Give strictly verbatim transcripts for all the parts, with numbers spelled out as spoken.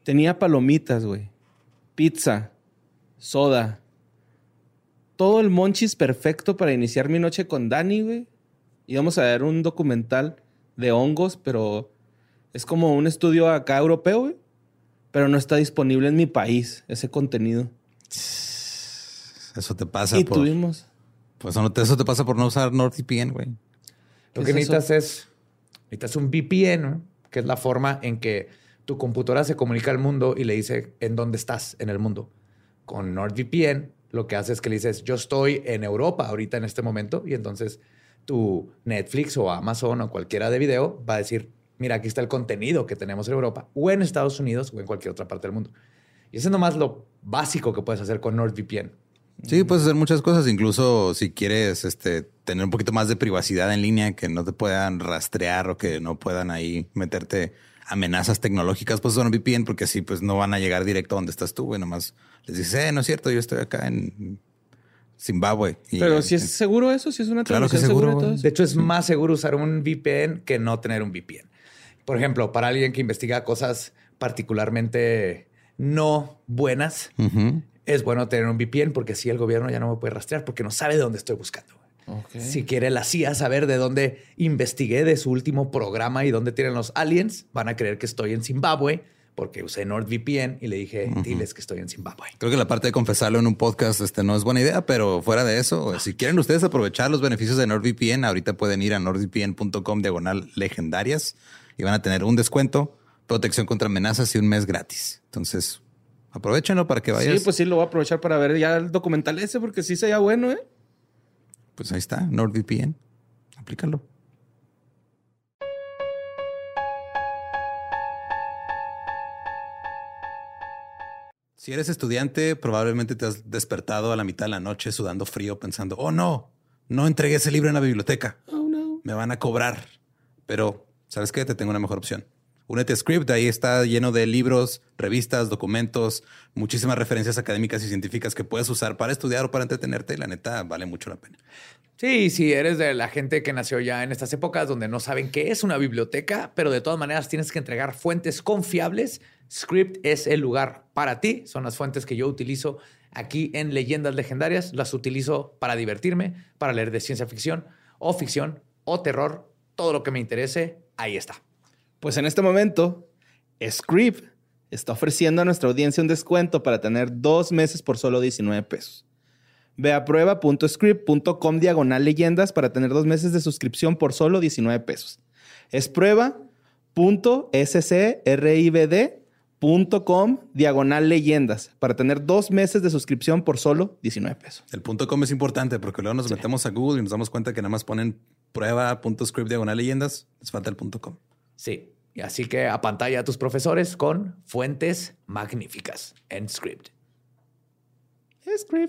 Tenía palomitas, güey. Pizza. Soda. Todo el monchis perfecto para iniciar mi noche con Dani, güey. Íbamos a ver un documental de hongos, pero es como un estudio acá europeo, güey. Pero no está disponible en mi país ese contenido. Eso te pasa y por... tuvimos... Pues eso te pasa por no usar NordVPN, güey. Lo que necesitas es... Necesitas un V P N, ¿no? Que es la forma en que tu computadora se comunica al mundo y le dice en dónde estás en el mundo. Con NordVPN, lo que hace es que le dices, yo estoy en Europa ahorita en este momento, y entonces tu Netflix o Amazon o cualquiera de video va a decir, mira, aquí está el contenido que tenemos en Europa o en Estados Unidos o en cualquier otra parte del mundo. Y eso es nomás lo básico que puedes hacer con NordVPN. Sí, puedes hacer muchas cosas. Incluso si quieres este, tener un poquito más de privacidad en línea, que no te puedan rastrear o que no puedan ahí meterte amenazas tecnológicas, pues son V P N, porque así pues no van a llegar directo a donde estás tú, güey. Nomás les dices, eh, no es cierto, yo estoy acá en Zimbabue. Y, Pero si eh, es seguro eso, si es una claro que transmisión seguro, segura de todo eso. De hecho, es más seguro usar un V P N que no tener un V P N. Por ejemplo, para alguien que investiga cosas particularmente no buenas, uh-huh. es bueno tener un V P N, porque así el gobierno ya no me puede rastrear porque no sabe de dónde estoy buscando. Okay. Si quiere la C I A saber de dónde investigué de su último programa y dónde tienen los aliens, van a creer que estoy en Zimbabue porque usé NordVPN y le dije, uh-huh. diles que estoy en Zimbabue. Creo que la parte de confesarlo en un podcast este, no es buena idea, pero fuera de eso, ah. si quieren ustedes aprovechar los beneficios de NordVPN, ahorita pueden ir a nordvpn.com diagonal legendarias y van a tener un descuento, protección contra amenazas y un mes gratis. Entonces, aprovechenlo para que vayas. Sí, pues sí, lo voy a aprovechar para ver ya el documental ese, porque sí sería bueno, ¿eh? Pues ahí está, NordVPN. Aplícalo. Si eres estudiante, probablemente te has despertado a la mitad de la noche sudando frío pensando, oh no, no entregué ese libro en la biblioteca. Oh no. Me van a cobrar. Pero, ¿sabes qué? Te tengo una mejor opción. Únete a Scribd, ahí está lleno de libros, revistas, documentos, muchísimas referencias académicas y científicas que puedes usar para estudiar o para entretenerte. Y la neta, vale mucho la pena. Sí, si eres de la gente que nació ya en estas épocas donde no saben qué es una biblioteca, pero de todas maneras tienes que entregar fuentes confiables, Scribd es el lugar para ti. Son las fuentes que yo utilizo aquí en Leyendas Legendarias. Las utilizo para divertirme, para leer de ciencia ficción o ficción o terror. Todo lo que me interese, ahí está. Pues en este momento, Scribd está ofreciendo a nuestra audiencia un descuento para tener dos meses por solo diecinueve pesos. Ve a prueba.scribd.com diagonal leyendas para tener dos meses de suscripción por solo diecinueve pesos. Es prueba.scribd.com diagonal leyendas para tener dos meses de suscripción por solo diecinueve pesos. El punto .com es importante porque luego nos sí. metemos a Google y nos damos cuenta que nada más ponen prueba.scribd diagonal leyendas. Les falta el punto .com. Sí, y así que apantalla a tus profesores con fuentes magníficas en Scribd. Scribd.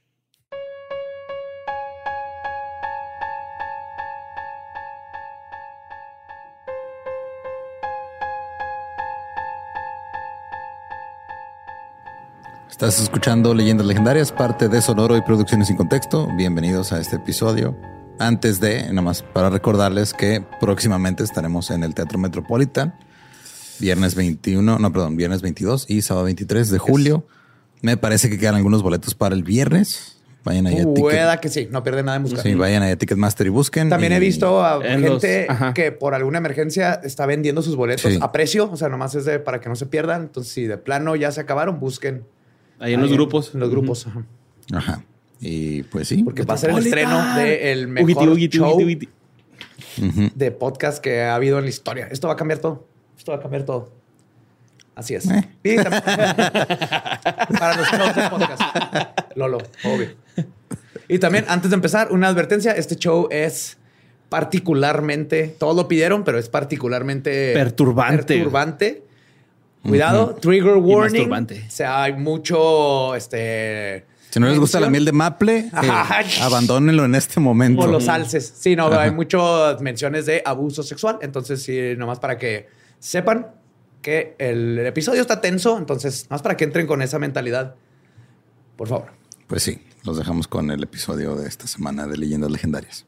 Estás escuchando Leyendas Legendarias, parte de Sonoro y Producciones Sin Contexto. Bienvenidos a este episodio. Antes de, nada más para recordarles que próximamente estaremos en el Teatro Metropolitan, viernes veintiuno, no, perdón, viernes veintidós y sábado veintitrés de julio. Me parece que quedan algunos boletos para el viernes. Vayan ahí a Ticket. Pueda que sí, no pierden nada en buscar. Sí, vayan ahí a Ticketmaster y busquen. También y... he visto a gente los... que por alguna emergencia está vendiendo sus boletos sí. a precio. O sea, nomás es de para que no se pierdan. Entonces, si de plano ya se acabaron, busquen. Ahí en ahí los grupos. En los grupos. Uh-huh. Ajá. Y pues sí. Porque va a ser el estreno del mejor ugiti, ugiti, show ugiti, ugiti. Uh-huh. de podcast que ha habido en la historia. Esto va a cambiar todo. Esto va a cambiar todo. Así es. Eh. Sí, para los shows de podcast. Lolo, obvio. Y también, antes de empezar, una advertencia. Este show es particularmente... Todos lo pidieron, pero es particularmente... Perturbante. Perturbante. Cuidado. Uh-huh. Trigger warning. O sea, hay mucho... este Si no les gusta la miel de maple, eh, abandónenlo en este momento. O los alces. Sí, no, Ajá. hay muchas menciones de abuso sexual. Entonces, sí, nomás para que sepan que el episodio está tenso. Entonces, nomás para que entren con esa mentalidad. Por favor. Pues sí, los dejamos con el episodio de esta semana de Leyendas Legendarias.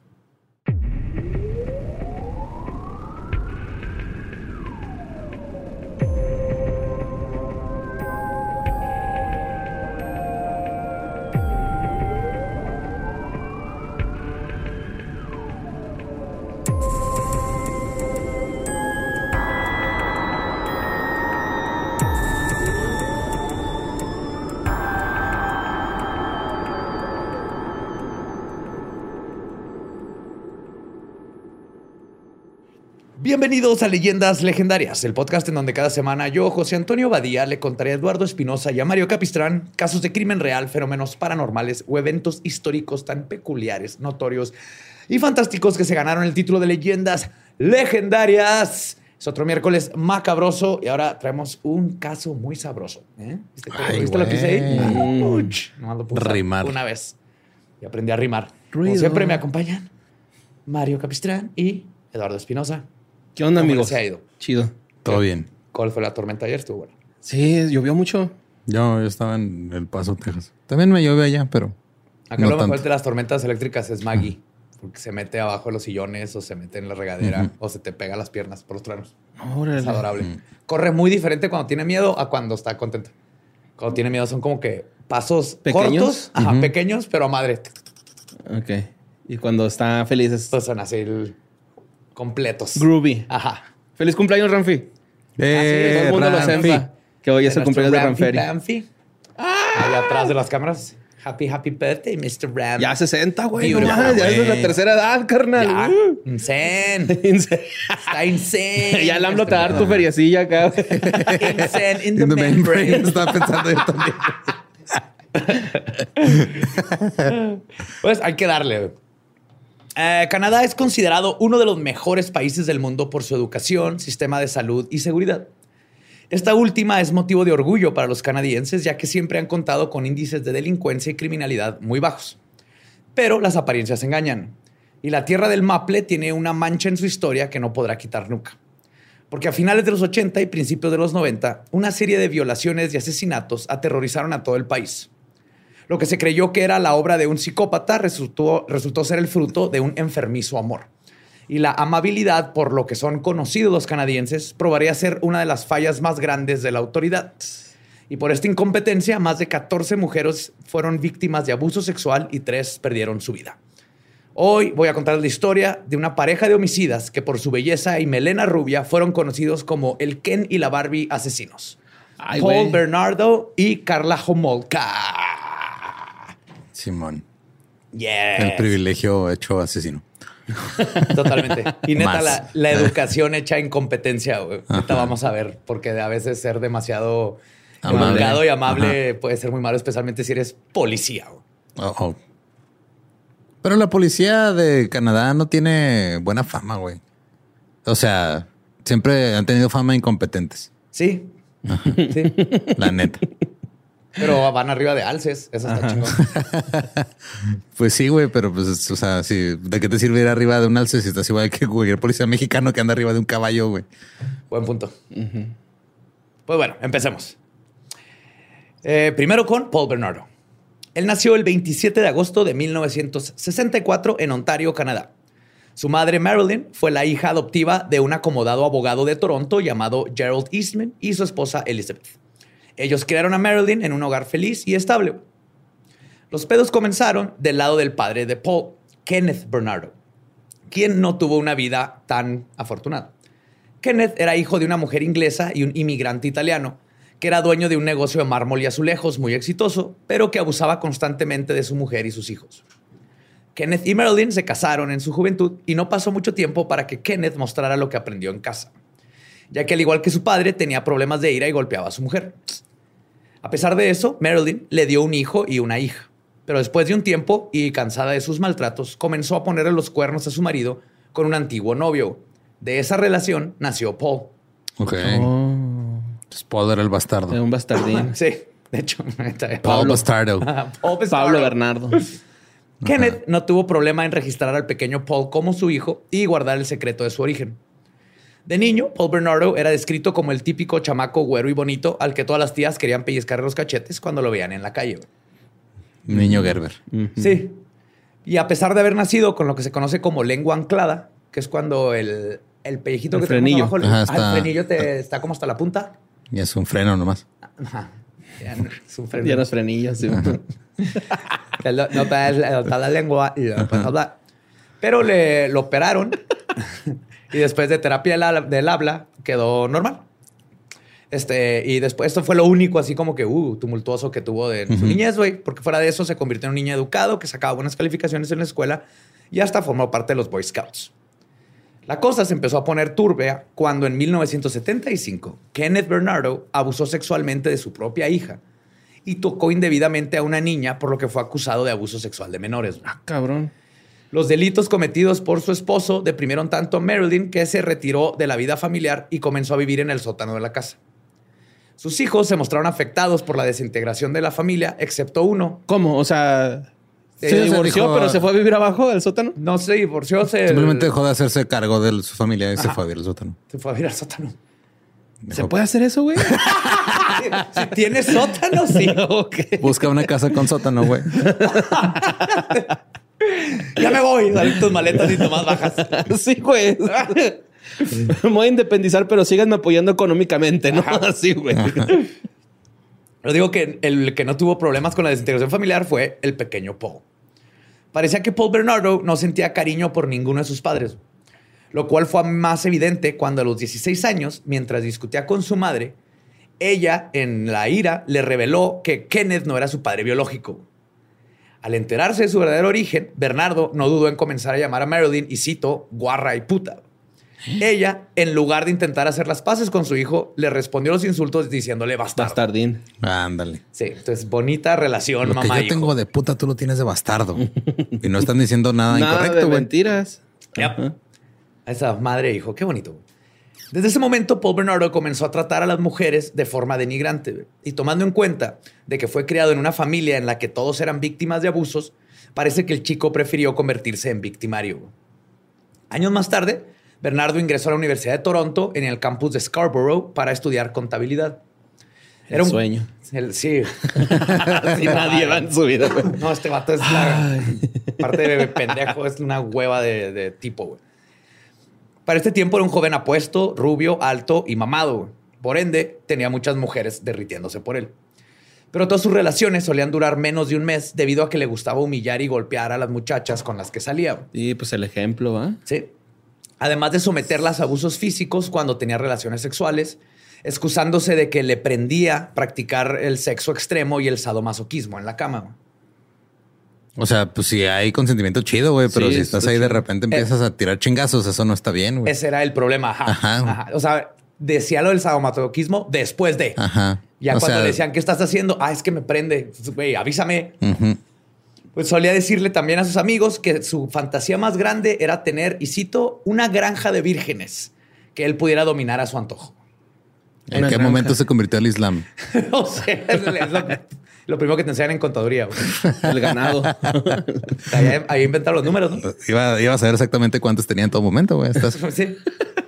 Bienvenidos a Leyendas Legendarias, el podcast en donde cada semana yo, José Antonio Badía, le contaré a Eduardo Espinosa y a Mario Capistrán casos de crimen real, fenómenos paranormales o eventos históricos tan peculiares, notorios y fantásticos que se ganaron el título de Leyendas Legendarias. Es otro miércoles macabroso y ahora traemos un caso muy sabroso. ¿Eh? ¿Viste, Ay, ¿viste lo que hice ahí? Mm. Nomás lo puse Rimar. una vez y aprendí a rimar. Ruido. Como siempre me acompañan Mario Capistrán y Eduardo Espinosa. ¿Qué onda, ¿Cómo amigos? les ha ido? Chido. Todo bien. ¿Cuál fue la tormenta ayer? Estuvo bueno. Sí, llovió mucho. Yo, yo estaba en El Paso, Texas. También me llueve allá, pero Acá no lo mejor tanto. de las tormentas eléctricas es Maggie. Porque se mete abajo de los sillones o se mete en la regadera Ujú. o se te pega las piernas por los truenos. Órale. Es adorable. Mm. Corre muy diferente cuando tiene miedo a cuando está contento. Cuando tiene miedo son como que pasos ¿Pequeños? cortos, ajá, Ujú. pequeños, pero a madre. Ok. Y cuando está feliz es Estos son así el- completos. groovy. Ajá. Feliz cumpleaños, Ramfi. Eh, Todo el mundo lo Ramfi. sepa. Que hoy es el nuestro cumpleaños de Ramfi Ramferi. Bamfi. Allá atrás de las cámaras. Happy, happy birthday, mister Ram. Ya sesenta, güey. No Beautiful, mames, ya es de la güey. tercera edad, carnal. Ya. Uh. Insane. Insane. Está insane. Ya el AMLO te va a dar tu Insane feriecilla acá. in the, In the membrane. membrane. Estaba pensando yo también. Pues hay que darle. Eh, Canadá es considerado uno de los mejores países del mundo por su educación, sistema de salud y seguridad. Esta última es motivo de orgullo para los canadienses, ya que siempre han contado con índices de delincuencia y criminalidad muy bajos. Pero las apariencias engañan. Y la tierra del maple tiene una mancha en su historia que no podrá quitar nunca. Porque a finales de los ochenta y principios de los noventa, una serie de violaciones y asesinatos aterrorizaron a todo el país. Lo que se creyó que era la obra de un psicópata resultó, resultó ser el fruto de un enfermizo amor. Y la amabilidad, por lo que son conocidos los canadienses, probaría ser una de las fallas más grandes de la autoridad. Y por esta incompetencia, más de catorce mujeres fueron víctimas de abuso sexual y tres perdieron su vida. Hoy voy a contar la historia de una pareja de homicidas que por su belleza y melena rubia fueron conocidos como el Ken y la Barbie asesinos. Ay, Paul güey. Bernardo y Carla Homolka. Simón. Yes. El privilegio hecho asesino. Totalmente. Y neta, Más. la, la educación hecha incompetencia, güey. Ahorita vamos a ver, porque a veces ser demasiado Amable. educado y amable Ajá. puede ser muy malo, especialmente si eres policía, güey. Oh, oh. Pero la policía de Canadá no tiene buena fama, güey. O sea, siempre han tenido fama de incompetentes. Sí. Sí. La neta. Pero van arriba de alces. Eso está chingón. Pues sí, güey, pero pues, o sea, si, ¿de qué te sirve ir arriba de un alce si estás igual que cualquier policía mexicano que anda arriba de un caballo, güey? Buen punto. Pues bueno, empecemos. Eh, primero con Paul Bernardo. Él nació el veintisiete de agosto de mil novecientos sesenta y cuatro en Ontario, Canadá. Su madre, Marilyn, fue la hija adoptiva de un acomodado abogado de Toronto llamado Gerald Eastman y su esposa Elizabeth. Ellos criaron a Marilyn en un hogar feliz y estable. Los pedos comenzaron del lado del padre de Paul, Kenneth Bernardo, quien no tuvo una vida tan afortunada. Kenneth era hijo de una mujer inglesa y un inmigrante italiano, que era dueño de un negocio de mármol y azulejos muy exitoso, pero que abusaba constantemente de su mujer y sus hijos. Kenneth y Marilyn se casaron en su juventud y no pasó mucho tiempo para que Kenneth mostrara lo que aprendió en casa, ya que al igual que su padre tenía problemas de ira y golpeaba a su mujer. A pesar de eso, Marilyn le dio un hijo y una hija, pero después de un tiempo y cansada de sus maltratos, comenzó a ponerle los cuernos a su marido con un antiguo novio. De esa relación nació Paul. Ok. Oh, Entonces, Paul era el bastardo. era un bastardín. Sí, de hecho. Paul Bastardo. Paul Bastardo. Pablo Bernardo. Kenneth no tuvo problema en registrar al pequeño Paul como su hijo y guardar el secreto de su origen. De niño, Paul Bernardo era descrito como el típico chamaco güero y bonito al que todas las tías querían pellizcar los cachetes cuando lo veían en la calle. Niño Gerber. Sí. Y a pesar de haber nacido con lo que se conoce como lengua anclada, que es cuando el, el pellejito El que tenemos frenillo. abajo, el, Ajá, ah, está- el frenillo te, está como hasta la punta. Y es un freno nomás. Ajá. Ya no- es un freno. Ya los frenillos. Sí. Que lo- No, pero es- está la lengua y no puedes hablar. Pero le lo operaron y después de terapia del, habla- del habla quedó normal. Este, y después esto fue lo único así como que uh, tumultuoso que tuvo de su niñez, güey, porque fuera de eso se convirtió en un niño educado que sacaba buenas calificaciones en la escuela y hasta formó parte de los Boy Scouts. La cosa se empezó a poner turbia cuando en mil novecientos setenta y cinco Kenneth Bernardo abusó sexualmente de su propia hija y tocó indebidamente a una niña, por lo que fue acusado de abuso sexual de menores. Ah, cabrón. Los delitos cometidos por su esposo deprimieron tanto a Marilyn que se retiró de la vida familiar y comenzó a vivir en el sótano de la casa. Sus hijos se mostraron afectados por la desintegración de la familia, excepto uno. ¿Cómo? O sea, se Sí, divorció, dijo- pero se fue a vivir abajo del sótano. No se divorció, se, Simplemente dejó de hacerse cargo de su familia y se fue a vivir al sótano. se fue a vivir al sótano. ¿Se puede hacer eso, güey? Si tiene sótano, sí. Ok. Busca una casa con sótano, güey. Ya me voy. Salen tus maletas y tomas bajas. Sí, güey. Me voy a independizar, pero síganme apoyando económicamente, ¿no? Así, güey. Yo digo que el que no tuvo problemas con la desintegración familiar fue el pequeño Paul. Parecía que Paul Bernardo no sentía cariño por ninguno de sus padres, lo cual fue más evidente cuando a los dieciséis años, mientras discutía con su madre, ella, en la ira, le reveló que Kenneth no era su padre biológico. Al enterarse de su verdadero origen, Bernardo no dudó en comenzar a llamar a Marilyn, y cito, guarra y puta. Ella, en lugar de intentar hacer las paces con su hijo, le respondió los insultos diciéndole bastardo. Bastardín. Ándale. Sí, entonces bonita relación, Lo que mamá yo hijo. tengo de puta, tú lo tienes de bastardo. Y no están diciendo nada, Nada incorrecto, de güey. mentiras. Yep. Ajá. Esa madre e hijo, qué bonito. Desde ese momento, Paul Bernardo comenzó a tratar a las mujeres de forma denigrante. Y tomando en cuenta de que fue criado en una familia en la que todos eran víctimas de abusos, parece que el chico prefirió convertirse en victimario. Años más tarde, Bernardo ingresó a la Universidad de Toronto en el campus de Scarborough para estudiar contabilidad. El sueño. el- sí. Así nadie va en su vida, güey. No, este vato es la parte de pendejo, es una hueva de, de tipo, güey. Para este tiempo era un joven apuesto, rubio, alto y mamado, güey. Por ende, tenía muchas mujeres derritiéndose por él. Pero todas sus relaciones solían durar menos de un mes debido a que le gustaba humillar y golpear a las muchachas con las que salía, güey. Y pues el ejemplo, ¿va? Sí. Además de someterlas a abusos físicos cuando tenía relaciones sexuales, excusándose de que le prendía practicar el sexo extremo y el sadomasoquismo en la cama, güey. O sea, pues si hay consentimiento chido, güey, pero Sí, si estás está ahí de chido. repente empiezas a tirar chingazos, eso no está bien, güey. Ese era el problema. Ajá. Ajá. Ajá. O sea, decía lo del sadomasoquismo después de. Ajá. Ya O cuando sea, le decían, ¿qué estás haciendo? Ah, es que me prende. Güey, avísame. ujú. Pues solía decirle también a sus amigos que su fantasía más grande era tener, y cito, una granja de vírgenes que él pudiera dominar a su antojo. ¿En Una qué granja. momento se convirtió al Islam? O sea, es lo, lo primero que te enseñan en contaduría. Güey. El ganado. Ahí, ahí inventaron los números, ¿no? Iba, iba a saber exactamente cuántos tenía en todo momento, güey. Estás... Sí.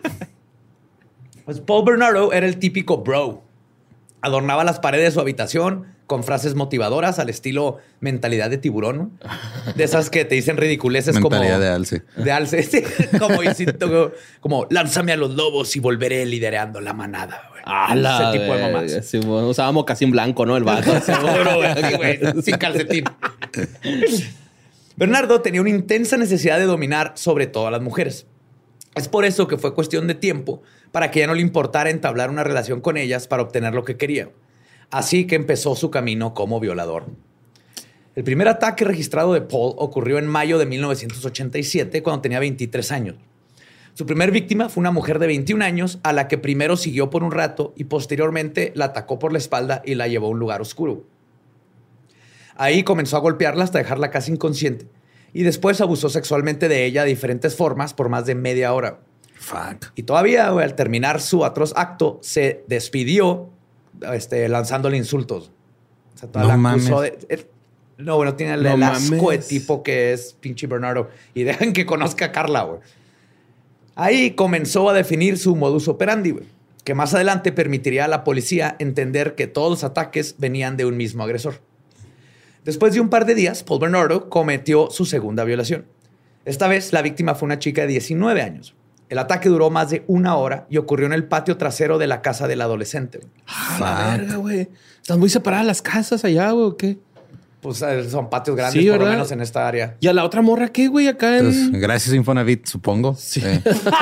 Pues Paul Bernardo era el típico bro. Adornaba las paredes de su habitación con frases motivadoras al estilo mentalidad de tiburón, ¿no? De esas que te dicen ridiculeces como... Mentalidad de alce. De alce, sí. Como, como, como lánzame a los lobos y volveré liderando la manada. Güey. Ah, la Ese tipo de verga. mamás. Sí, bueno, usaba mocasín blanco, ¿no? El vato. Seguro, güey. Sí, güey. Sin calcetín. Bernardo tenía una intensa necesidad de dominar sobre todo a las mujeres. Es por eso que fue cuestión de tiempo para que ya no le importara entablar una relación con ellas para obtener lo que quería. Así que empezó su camino como violador. El primer ataque registrado de Paul ocurrió en mayo de mil novecientos ochenta y siete, cuando tenía veintitrés años. Su primer víctima fue una mujer de veintiún años, a la que primero siguió por un rato y posteriormente la atacó por la espalda y la llevó a un lugar oscuro. Ahí comenzó a golpearla hasta dejarla casi inconsciente y después abusó sexualmente de ella de diferentes formas por más de media hora. Fuck. Y todavía, güey, al terminar su atroz acto, se despidió este, lanzándole insultos. O sea, toda No la acusó mames. de... él- no, bueno, tiene el, No el asco de mames. tipo que es pinche Bernardo. Y dejan que conozca a Carla, güey. Ahí comenzó a definir su modus operandi, güey, que más adelante permitiría a la policía entender que todos los ataques venían de un mismo agresor. Después de un par de días, Paul Bernardo cometió su segunda violación. Esta vez, la víctima fue una chica de diecinueve años. El ataque duró más de una hora y ocurrió en el patio trasero de la casa del adolescente. Ah, la verga, güey. Están muy separadas las casas allá, güey, ¿o qué? Pues eh, son patios grandes, Sí, por lo ¿verdad? menos en esta área. ¿Y a la otra morra qué, güey? Acá en... Pues, gracias Infonavit, supongo. Sí. Eh,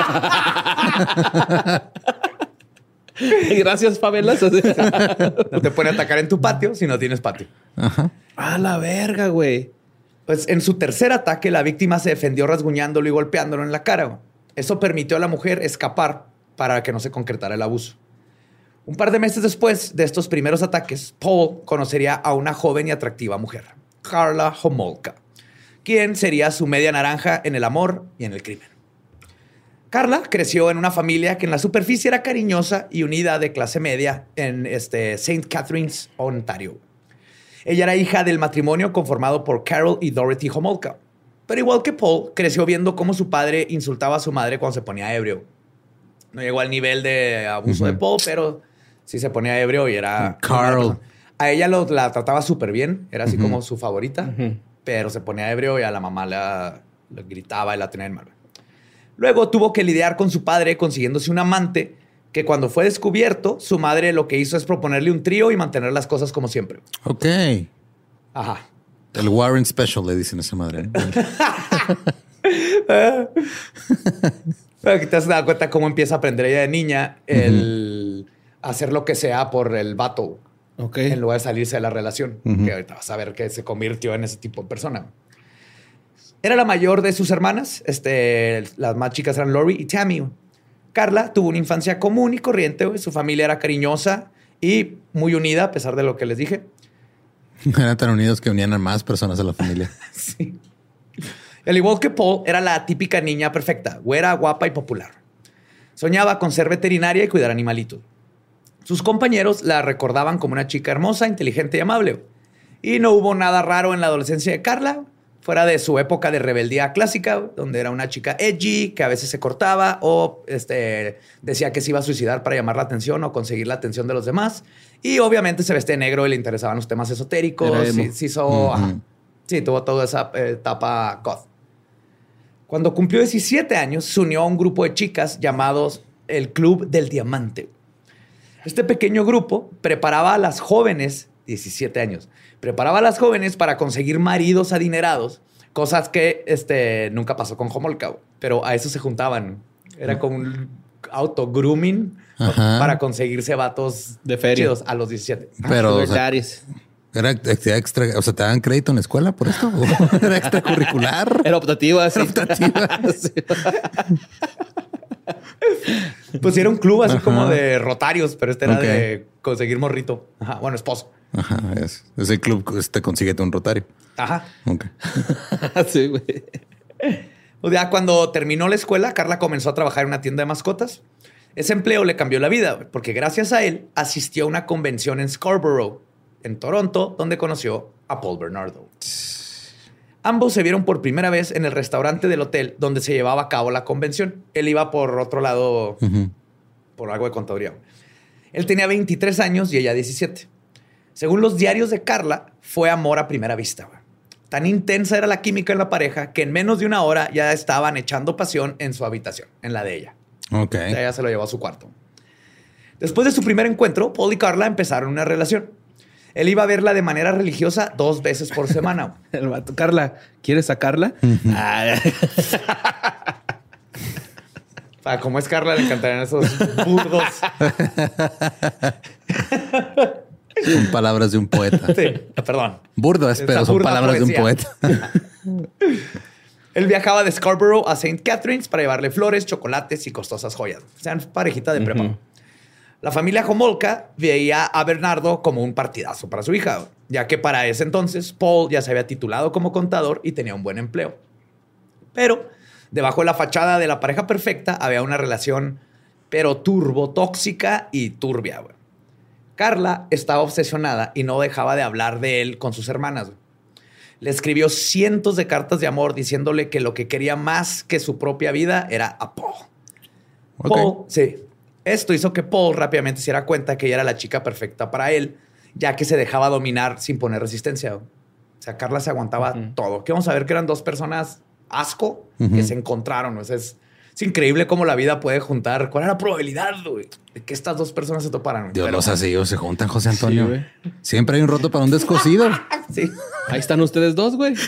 Gracias, favelas. No te pueden atacar en tu patio si no tienes patio. Ajá. A la verga, güey. Pues en su tercer ataque, la víctima se defendió rasguñándolo y golpeándolo en la cara. Eso permitió a la mujer escapar para que no se concretara el abuso. Un par de meses después de estos primeros ataques, Paul conocería a una joven y atractiva mujer, Karla Homolka, quien sería su media naranja en el amor y en el crimen. Karla creció en una familia que en la superficie era cariñosa y unida de clase media en este Saint Catharines, Ontario. Ella era hija del matrimonio conformado por Carol y Dorothy Homolka. Pero igual que Paul, creció viendo cómo su padre insultaba a su madre cuando se ponía ebrio. No llegó al nivel de abuso uh-huh. de Paul, pero sí se ponía ebrio y era... Carl. A ella lo, la trataba súper bien. Era así uh-huh. como su favorita. Uh-huh. Pero se ponía ebrio y a la mamá la, la gritaba y la tenía en mal. Luego tuvo que lidiar con su padre consiguiéndose un amante que cuando fue descubierto, su madre lo que hizo es proponerle un trío y mantener las cosas como siempre. Ok. Ajá. El Warren Special le dicen a esa madre. Aquí te has dado cuenta cómo empieza a aprender ella de niña el uh-huh. hacer lo que sea por el vato. Ok. En lugar de salirse de la relación. Uh-huh. Que ahorita vas a ver que se convirtió en ese tipo de persona. Era la mayor de sus hermanas. Este, las más chicas eran Lori y Tammy. Karla tuvo una infancia común y corriente. Su familia era cariñosa y muy unida, a pesar de lo que les dije. Eran tan unidos que unían a más personas a la familia. Sí. Al igual que Paul, era la típica niña perfecta, güera, guapa y popular. Soñaba con ser veterinaria y cuidar animalitos. Sus compañeros la recordaban como una chica hermosa, inteligente y amable. Y no hubo nada raro en la adolescencia de Karla, fuera de su época de rebeldía clásica, donde era una chica edgy, que a veces se cortaba o este, decía que se iba a suicidar para llamar la atención o conseguir la atención de los demás. Y obviamente se vestía negro y le interesaban los temas esotéricos. Sí, sí, hizo, uh-huh. ajá, sí, tuvo toda esa etapa goth. Cuando cumplió diecisiete años, se unió a un grupo de chicas llamados el Club del Diamante. Este pequeño grupo preparaba a las jóvenes, diecisiete años, preparaba a las jóvenes para conseguir maridos adinerados, cosas que este, nunca pasó con Homolka, pero a eso se juntaban. Era como un auto-grooming para conseguirse vatos de feria chidos a los diecisiete. Pero, o sea, ¿era actividad extra? O sea, ¿te dan crédito en la escuela por esto? ¿Era extracurricular? Era optativa, sí. Era optativa. Sí. Pues era un club así Ajá. como de rotarios, pero este era okay. de conseguir morrito. Ajá, bueno, esposo. Ajá, es. Ese club te consigue un rotario. Ajá. Ok. Sí, güey. Pues ya cuando terminó la escuela, Karla comenzó a trabajar en una tienda de mascotas. Ese empleo le cambió la vida, porque gracias a él asistió a una convención en Scarborough, en Toronto, donde conoció a Paul Bernardo. Ambos se vieron por primera vez en el restaurante del hotel donde se llevaba a cabo la convención. Él iba por otro lado, uh-huh. por algo de contaduría. Él tenía veintitrés años y ella diecisiete. Según los diarios de Karla, fue amor a primera vista. Güey. Tan intensa era la química en la pareja que en menos de una hora ya estaban echando pasión en su habitación, en la de ella. Ok. O sea, ella se lo llevó a su cuarto. Después de su primer encuentro, Paul y Karla empezaron una relación. Él iba a verla de manera religiosa dos veces por semana. El vato, Karla, ¿quieres sacarla? Uh-huh. Ah, Para como es Karla, le encantarían esos burdos. Son palabras de un poeta. Sí, perdón. Burdo es, pero son palabras poesía. de un poeta. Él viajaba de Scarborough a Saint Catharines para llevarle flores, chocolates y costosas joyas. O sea, parejita de prepa. Uh-huh. La familia Homolka veía a Bernardo como un partidazo para su hija, ya que para ese entonces Paul ya se había titulado como contador y tenía un buen empleo. Pero debajo de la fachada de la pareja perfecta había una relación, pero turbo tóxica y turbia. Güey. Karla estaba obsesionada y no dejaba de hablar de él con sus hermanas. Güey. Le escribió cientos de cartas de amor diciéndole que lo que quería más que su propia vida era a Paul. Okay. Paul, sí. Esto hizo que Paul rápidamente se diera cuenta que ella era la chica perfecta para él, ya que se dejaba dominar sin poner resistencia. O sea, Karla se aguantaba uh-huh. todo. Que vamos a ver que eran dos personas asco uh-huh. que se encontraron. O sea, es, es increíble cómo la vida puede juntar. ¿Cuál era la probabilidad, güey, de que estas dos personas se toparan? Dios, los así se juntan, José Antonio. Sí, siempre hay un roto para un descosido. Sí. Ahí están ustedes dos, güey.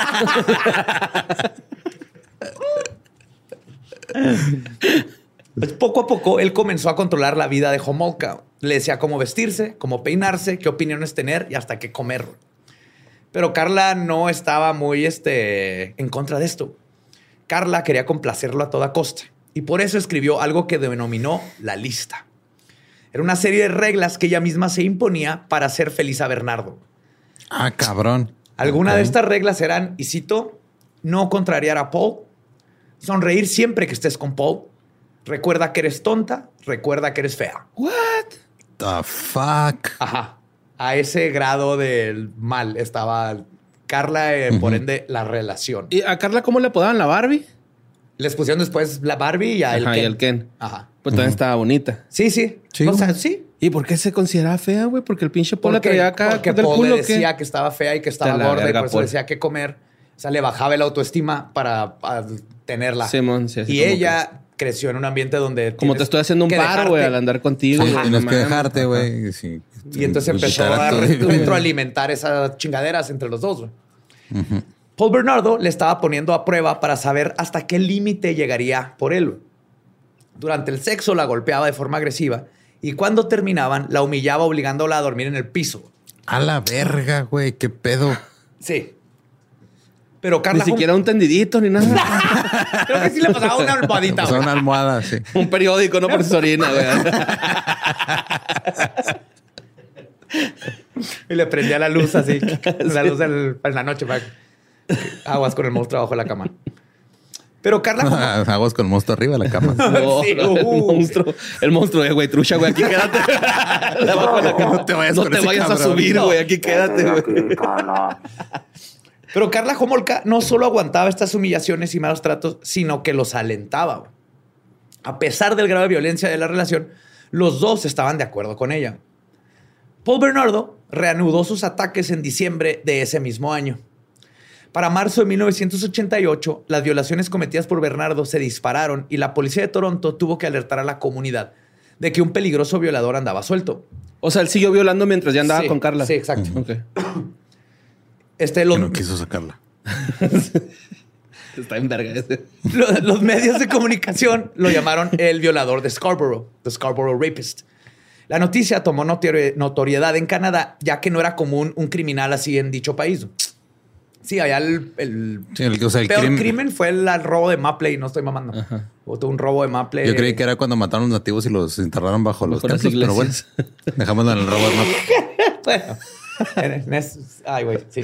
Pues poco a poco él comenzó a controlar la vida de Homolka. Le decía cómo vestirse, cómo peinarse, qué opiniones tener y hasta qué comer. Pero Karla no estaba muy este, en contra de esto. Karla quería complacerlo a toda costa y por eso escribió algo que denominó la lista. Era una serie de reglas que ella misma se imponía para hacer feliz a Bernardo. Ah, cabrón. Algunas okay. de estas reglas eran, y cito, no contrariar a Paul, sonreír siempre que estés con Paul, recuerda que eres tonta, recuerda que eres fea. What the fuck? Ajá. A ese grado del mal estaba Carla, eh, uh-huh. por ende, la relación. ¿Y a Carla cómo le apodaban la Barbie? Les pusieron después la Barbie y a Ajá, el Ken. Y el Ken. Ajá. Pues uh-huh. también estaba bonita. Sí, sí. Sí. O sea, sí. ¿Y por qué se consideraba fea, güey? Porque el pinche Paul la traía acá porque del Paul culo. le decía ¿qué? que estaba fea y que estaba la gorda verga, y por eso Paul. decía que comer. O sea, le bajaba la autoestima para, para tenerla. Simón, sí, así y como ella que... creció en un ambiente donde... Como te estoy haciendo un paro, güey, al andar contigo. Sí, Ajá, tienes no que mames. dejarte, güey. Sí. Y entonces empezó a re- retroalimentar esas chingaderas entre los dos, güey. Uh-huh. Paul Bernardo le estaba poniendo a prueba para saber hasta qué límite llegaría por él. Durante el sexo la golpeaba de forma agresiva y cuando terminaban la humillaba obligándola a dormir en el piso. A la verga, güey. ¿Qué pedo? Sí. Pero Carla... Ni siquiera un tendidito ni nada. Creo que sí le pasaba una almohadita. O sea, una almohada, sí. Un periódico, no por su orina, güey. Y le prendía la luz así. La luz del, en la noche. Para aguas con el monstruo abajo de la cama. Pero Carla... Como... Aguas con el monstruo arriba de la cama. No, sí, no, el uh, monstruo. El monstruo, eh, güey. Trucha, güey. Aquí quédate. Abajo de la cama. No te vayas, no te vayas a subir, güey. Aquí quédate, güey. Pero Carla Homolka no solo aguantaba estas humillaciones y malos tratos, sino que los alentaba. A pesar del grado de violencia de la relación, los dos estaban de acuerdo con ella. Paul Bernardo reanudó sus ataques en diciembre de ese mismo año. Para marzo de mil novecientos ochenta y ocho, las violaciones cometidas por Bernardo se dispararon y la policía de Toronto tuvo que alertar a la comunidad de que un peligroso violador andaba suelto. O sea, él siguió violando mientras ya andaba sí, con Carla. Sí, exacto. Uh-huh. Okay. Este, los... Que no quiso sacarla. Está en verga ese. Los, los medios de comunicación lo llamaron el violador de Scarborough, the Scarborough Rapist. La noticia tomó notori- notoriedad en Canadá, ya que no era común un criminal así en dicho país. Sí, allá el, el, sí, el, o sea, el peor crimen... crimen fue el, el robo de Maple, no estoy mamando. Ajá. O un robo de Maple. Yo creí que era cuando mataron a los nativos y los enterraron bajo, bajo los templos, pero bueno, dejámoslo en el robo de Maple. Bueno. Ay, güey, sí.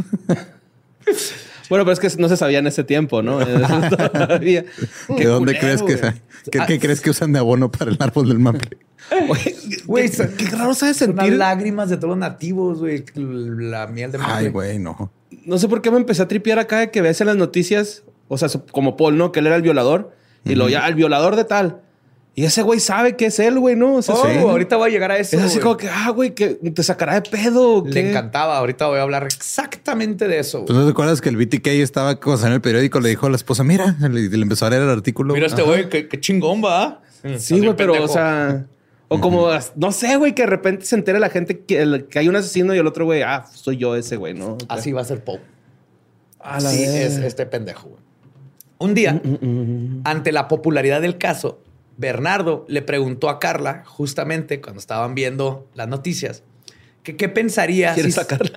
Bueno, pero es que no se sabía en ese tiempo, ¿no? Todavía. ¿De dónde crees que, ¿qué, ¿qué crees que usan de abono para el árbol del maple? Güey, qué, qué raro sabes sentir. Las lágrimas de todos los nativos, güey. La miel de maple. Ay, güey, no. No sé por qué me empecé a tripear acá de que ves en las noticias, o sea, como Paul, ¿no? Que él era el violador. Y uh-huh. lo ya, el violador de tal. Y ese güey sabe que es él, güey, ¿no? O sea, oh, sí, ahorita voy a llegar a eso. Es así güey. como que, ah, güey, que te sacará de pedo. ¿Qué? Le encantaba. Ahorita voy a hablar exactamente de eso. Pues no te acuerdas que el B T K estaba cosa en el periódico, le dijo a la esposa, mira, le, le empezó a leer el artículo. Mira este güey, qué, qué chingón va. Sí, güey, pero, o sea, o como, uh-huh. no sé, güey, que de repente se entere la gente que, el, que hay un asesino y el otro güey, ah, soy yo ese güey, ¿no? Okay. Así va a ser Paul. Así es este pendejo, güey. Un día, uh-uh. ante la popularidad del caso, Bernardo le preguntó a Carla, justamente cuando estaban viendo las noticias, que qué pensaría ¿Quieres si... sacarla?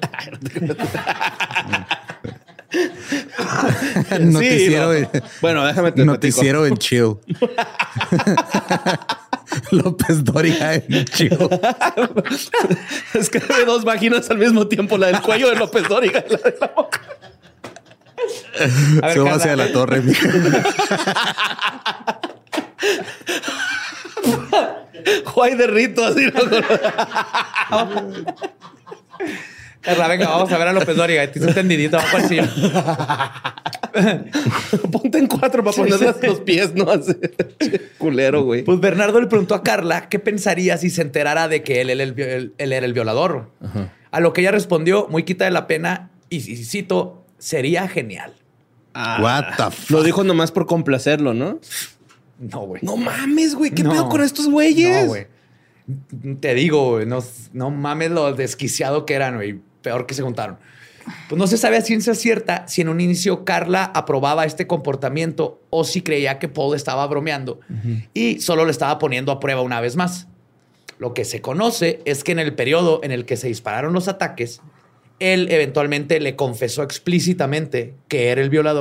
Noticiero sí, no. en... Bueno, déjame te Noticiero en chill. López Dóriga en chill. Es que hay dos vaginas al mismo tiempo, la del cuello de López Dóriga y la de la boca. A ver, Subo hacia la torre. Juay de rito, así. Carla, venga, vamos a ver a López Dóriga. Te hice un tendidito abajo al sillón. Ponte en cuatro para ponerle los pies, ¿no? Así. Culero, güey. Pues Bernardo le preguntó a Carla qué pensaría si se enterara de que él, él, él, él, él era el violador. Uh-huh. A lo que ella respondió, muy quita de la pena, y, y cito, sería genial. Ah, What the fuck? Lo dijo nomás por complacerlo, ¿no? No, güey. No mames, güey. ¿Qué no, pedo con estos güeyes? No, güey. Te digo, güey. No, no mames lo desquiciado que eran, güey. Peor que se juntaron. Pues no se sabe a ciencia cierta si en un inicio Carla aprobaba este comportamiento o si creía que Paul estaba bromeando uh-huh. y solo le estaba poniendo a prueba una vez más. Lo que se conoce es que en el periodo en el que se dispararon los ataques, él eventualmente le confesó explícitamente que era el violador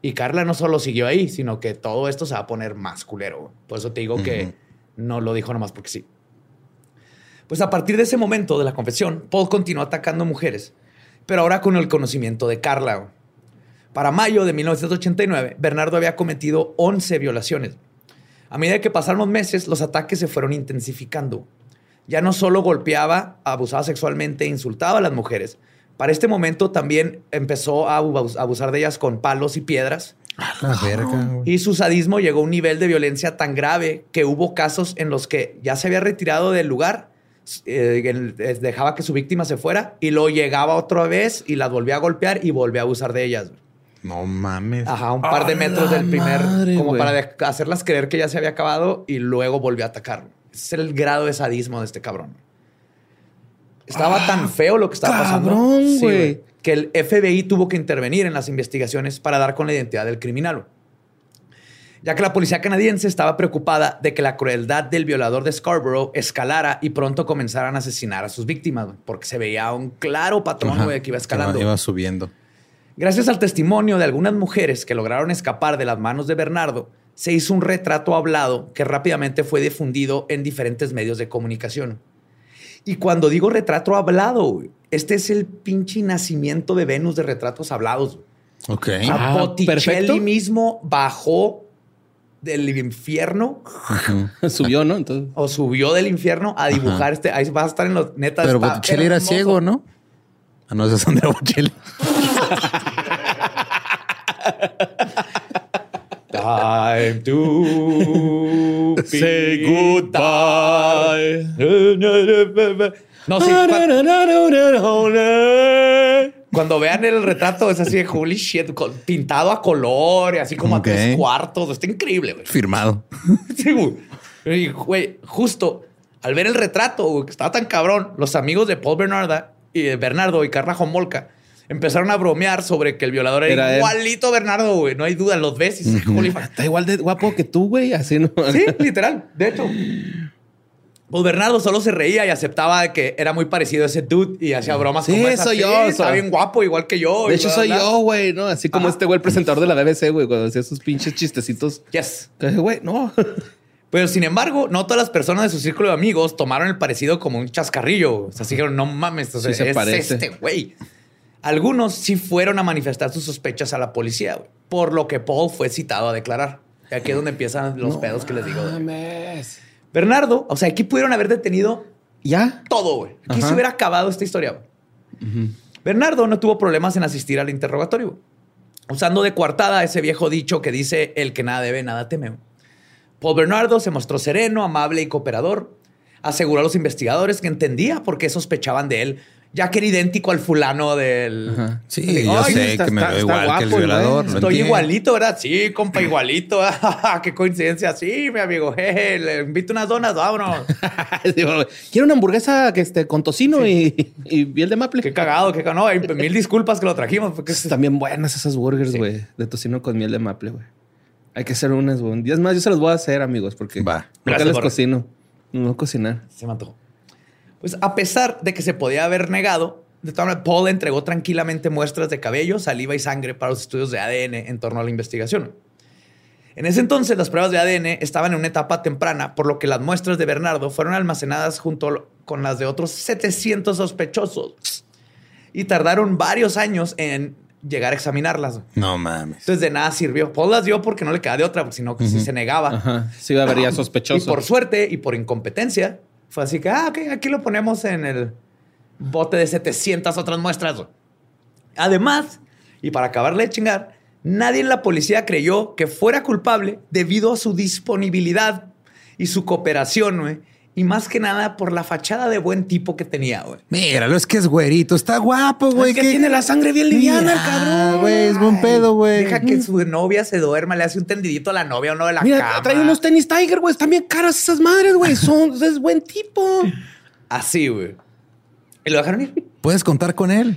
Y Carla no solo siguió ahí, sino que todo esto se va a poner más culero. Güey. Por eso te digo uh-huh. que no lo dijo nomás porque sí. Pues a partir de ese momento de la confesión, Paul continuó atacando mujeres, pero ahora con el conocimiento de Carla. Güey. Para mayo de mil novecientos ochenta y nueve, Bernardo había cometido once violaciones. A medida que pasaron los meses, los ataques se fueron intensificando. Ya no solo golpeaba, abusaba sexualmente e insultaba a las mujeres. Para este momento también empezó a abusar de ellas con palos y piedras. A la verga. Y su sadismo llegó a un nivel de violencia tan grave que hubo casos en los que ya se había retirado del lugar, eh, dejaba que su víctima se fuera y luego llegaba otra vez y las volvía a golpear y volvía a abusar de ellas. No mames. Ajá, un par de metros del primer, madre, como wey. Para hacerlas creer que ya se había acabado y luego volvió a atacar. Ese es el grado de sadismo de este cabrón. Estaba ah, tan feo lo que estaba cabrón, pasando sí, sí, que el F B I tuvo que intervenir en las investigaciones para dar con la identidad del criminal. Ya que la policía canadiense estaba preocupada de que la crueldad del violador de Scarborough escalara y pronto comenzaran a asesinar a sus víctimas, porque se veía un claro patrón wey, que iba escalando. Iba subiendo. Gracias al testimonio de algunas mujeres que lograron escapar de las manos de Bernardo, se hizo un retrato hablado que rápidamente fue difundido en diferentes medios de comunicación. Y cuando digo retrato hablado, este es el pinche nacimiento de Venus de retratos hablados. Ok. Ah, Botticelli mismo bajó del infierno. Uh-huh. Subió, ¿no? Entonces... O subió del infierno a dibujar uh-huh. este. Ahí va a estar en los netas. Pero Botticelli era ciego, ¿no? Ah, no, ese es Sandra Bocelli. Time to say goodbye. No, sí. Cuando, cuando vean el retrato es así de holy shit, pintado a color y así como okay. a tres cuartos. Está increíble, güey. Firmado. Sí, güey. Güey, justo al ver el retrato, güey, que estaba tan cabrón, los amigos de Paul Bernardo y de Bernardo y Carla Homolka empezaron a bromear sobre que el violador era, era igualito a Bernardo, güey. No hay duda, los ves y uh-huh. holy, está igual de guapo que tú, güey. Así no. Sí, literal. De hecho, pues Bernardo solo se reía y aceptaba que era muy parecido a ese dude y hacía bromas sí, como esa. soy sí, yo. Está bien guapo, igual que yo. De hecho, bla, soy bla. yo, güey, ¿no? Así como Ajá. este güey, el presentador de la B B C, güey, cuando hacía esos pinches chistecitos. Yes. Güey, no. Pero sin embargo, no todas las personas de su círculo de amigos tomaron el parecido como un chascarrillo. O sea, así dijeron, no mames, o sea, sí, es parece. este güey. Algunos sí fueron a manifestar sus sospechas a la policía, güey, por lo que Paul fue citado a declarar. Y aquí es donde empiezan los no pedos que les digo. Mames. Bernardo, o sea, aquí pudieron haber detenido ya todo, güey. Aquí Ajá. se hubiera acabado esta historia, güey. Uh-huh. Bernardo no tuvo problemas en asistir al interrogatorio, güey, usando de coartada ese viejo dicho que dice el que nada debe, nada teme. Güey. Paul Bernardo se mostró sereno, amable y cooperador. Aseguró a los investigadores que entendía por qué sospechaban de él, ya que era idéntico al fulano del... Ajá. Sí, de, yo sé está, que me veo igual guapo, que el violador. Estoy entiendo. Igualito, ¿verdad? Sí, compa, igualito. Qué coincidencia. Sí, mi amigo. Jeje, le invito unas donas, vámonos. Quiero una hamburguesa que esté con tocino sí. y, y miel de maple. Qué cagado, qué cagado. No, mil disculpas que lo trajimos. Porque... Están bien buenas esas burgers, güey. Sí. De tocino con miel de maple, güey. Hay que hacer unas, güey. Un día más yo se las voy a hacer, amigos, porque Va. nunca les cocino. No voy a cocinar. Se me antojó. Pues a pesar de que se podía haber negado, de todas maneras, Paul entregó tranquilamente muestras de cabello, saliva y sangre para los estudios de A D N en torno a la investigación. En ese entonces, las pruebas de A D N estaban en una etapa temprana, por lo que las muestras de Bernardo fueron almacenadas junto con las de otros setecientos sospechosos y tardaron varios años en llegar a examinarlas. No mames. Entonces de nada sirvió. Paul las dio porque no le quedaba de otra, sino que uh-huh. si se negaba. Ajá. Sí, habría sospechoso. Y por suerte y por incompetencia, fue así que, ah, ok, aquí lo ponemos en el bote de setecientas otras muestras. Además, y para acabarle de chingar, nadie en la policía creyó que fuera culpable debido a su disponibilidad y su cooperación, güey. Y más que nada por la fachada de buen tipo que tenía, güey. Míralo, es que es güerito. Está guapo, güey. Es que, que tiene la sangre bien liviana, Mira, cabrón. güey, es buen pedo, güey. Deja que su novia se duerma, le hace un tendidito a la novia o no de la Mira, cama. trae unos tenis Tiger, güey. Están bien caras esas madres, güey. Son, es buen tipo. Así, güey. ¿Y lo dejaron ir? Puedes contar con él.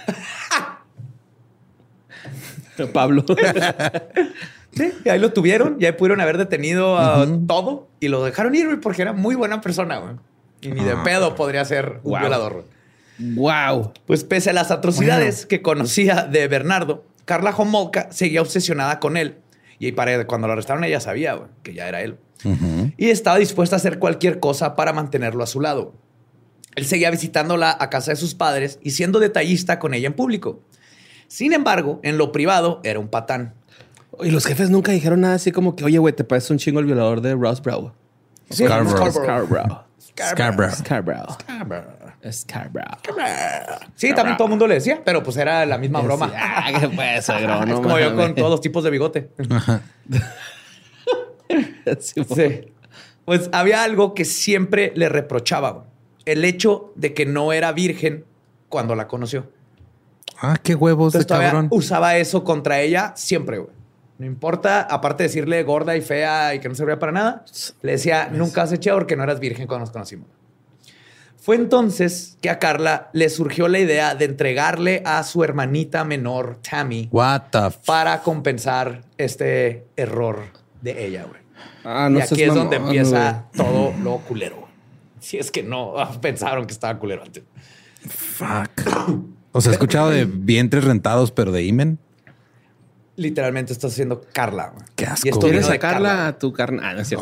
Pablo. Sí, y ahí lo tuvieron. Ya pudieron haber detenido a uh-huh. todo y lo dejaron ir, güey, porque era muy buena persona, güey. Y ni de uh-huh. pedo podría ser un wow. violador, güey. Wow. Pues pese a las atrocidades wow. que conocía de Bernardo, Karla Homolka seguía obsesionada con él. Y para cuando lo arrestaron ella sabía güey, que ya era él. Uh-huh. Y estaba dispuesta a hacer cualquier cosa para mantenerlo a su lado. Él seguía visitándola a casa de sus padres y siendo detallista con ella en público. Sin embargo, en lo privado era un patán. Y los jefes nunca dijeron nada así como que, oye, güey, te parece un chingo el violador de Rosbrough. Sí, Scarborough. Scarborough. Scarborough. Scarborough. Scarborough. Scarborough. Sí, también todo el mundo le decía, pero pues era la misma broma. Ah, qué pues, bro, no es como yo con todos los tipos de bigote. sí, sí. Pues había algo que siempre le reprochaba. El hecho de que no era virgen cuando la conoció. Ah, qué huevos de cabrón. Usaba eso contra ella siempre, güey. No importa, aparte de decirle gorda y fea y que no servía para nada, le decía, nunca has echado porque no eras virgen cuando nos conocimos. Fue entonces que a Karla le surgió la idea de entregarle a su hermanita menor, Tammy, What the f- para compensar este error de ella, güey. Ah, no y aquí es mamón, donde empieza güey. todo lo culero. Si es que no pensaron que estaba culero antes. Fuck. O sea, he escuchado de vientres rentados, pero de himen. Literalmente estás haciendo Karla. Güey. Qué asco. Y esto ¿Quieres vino de sacarla Karla. a tu carne? Ah, no es cierto.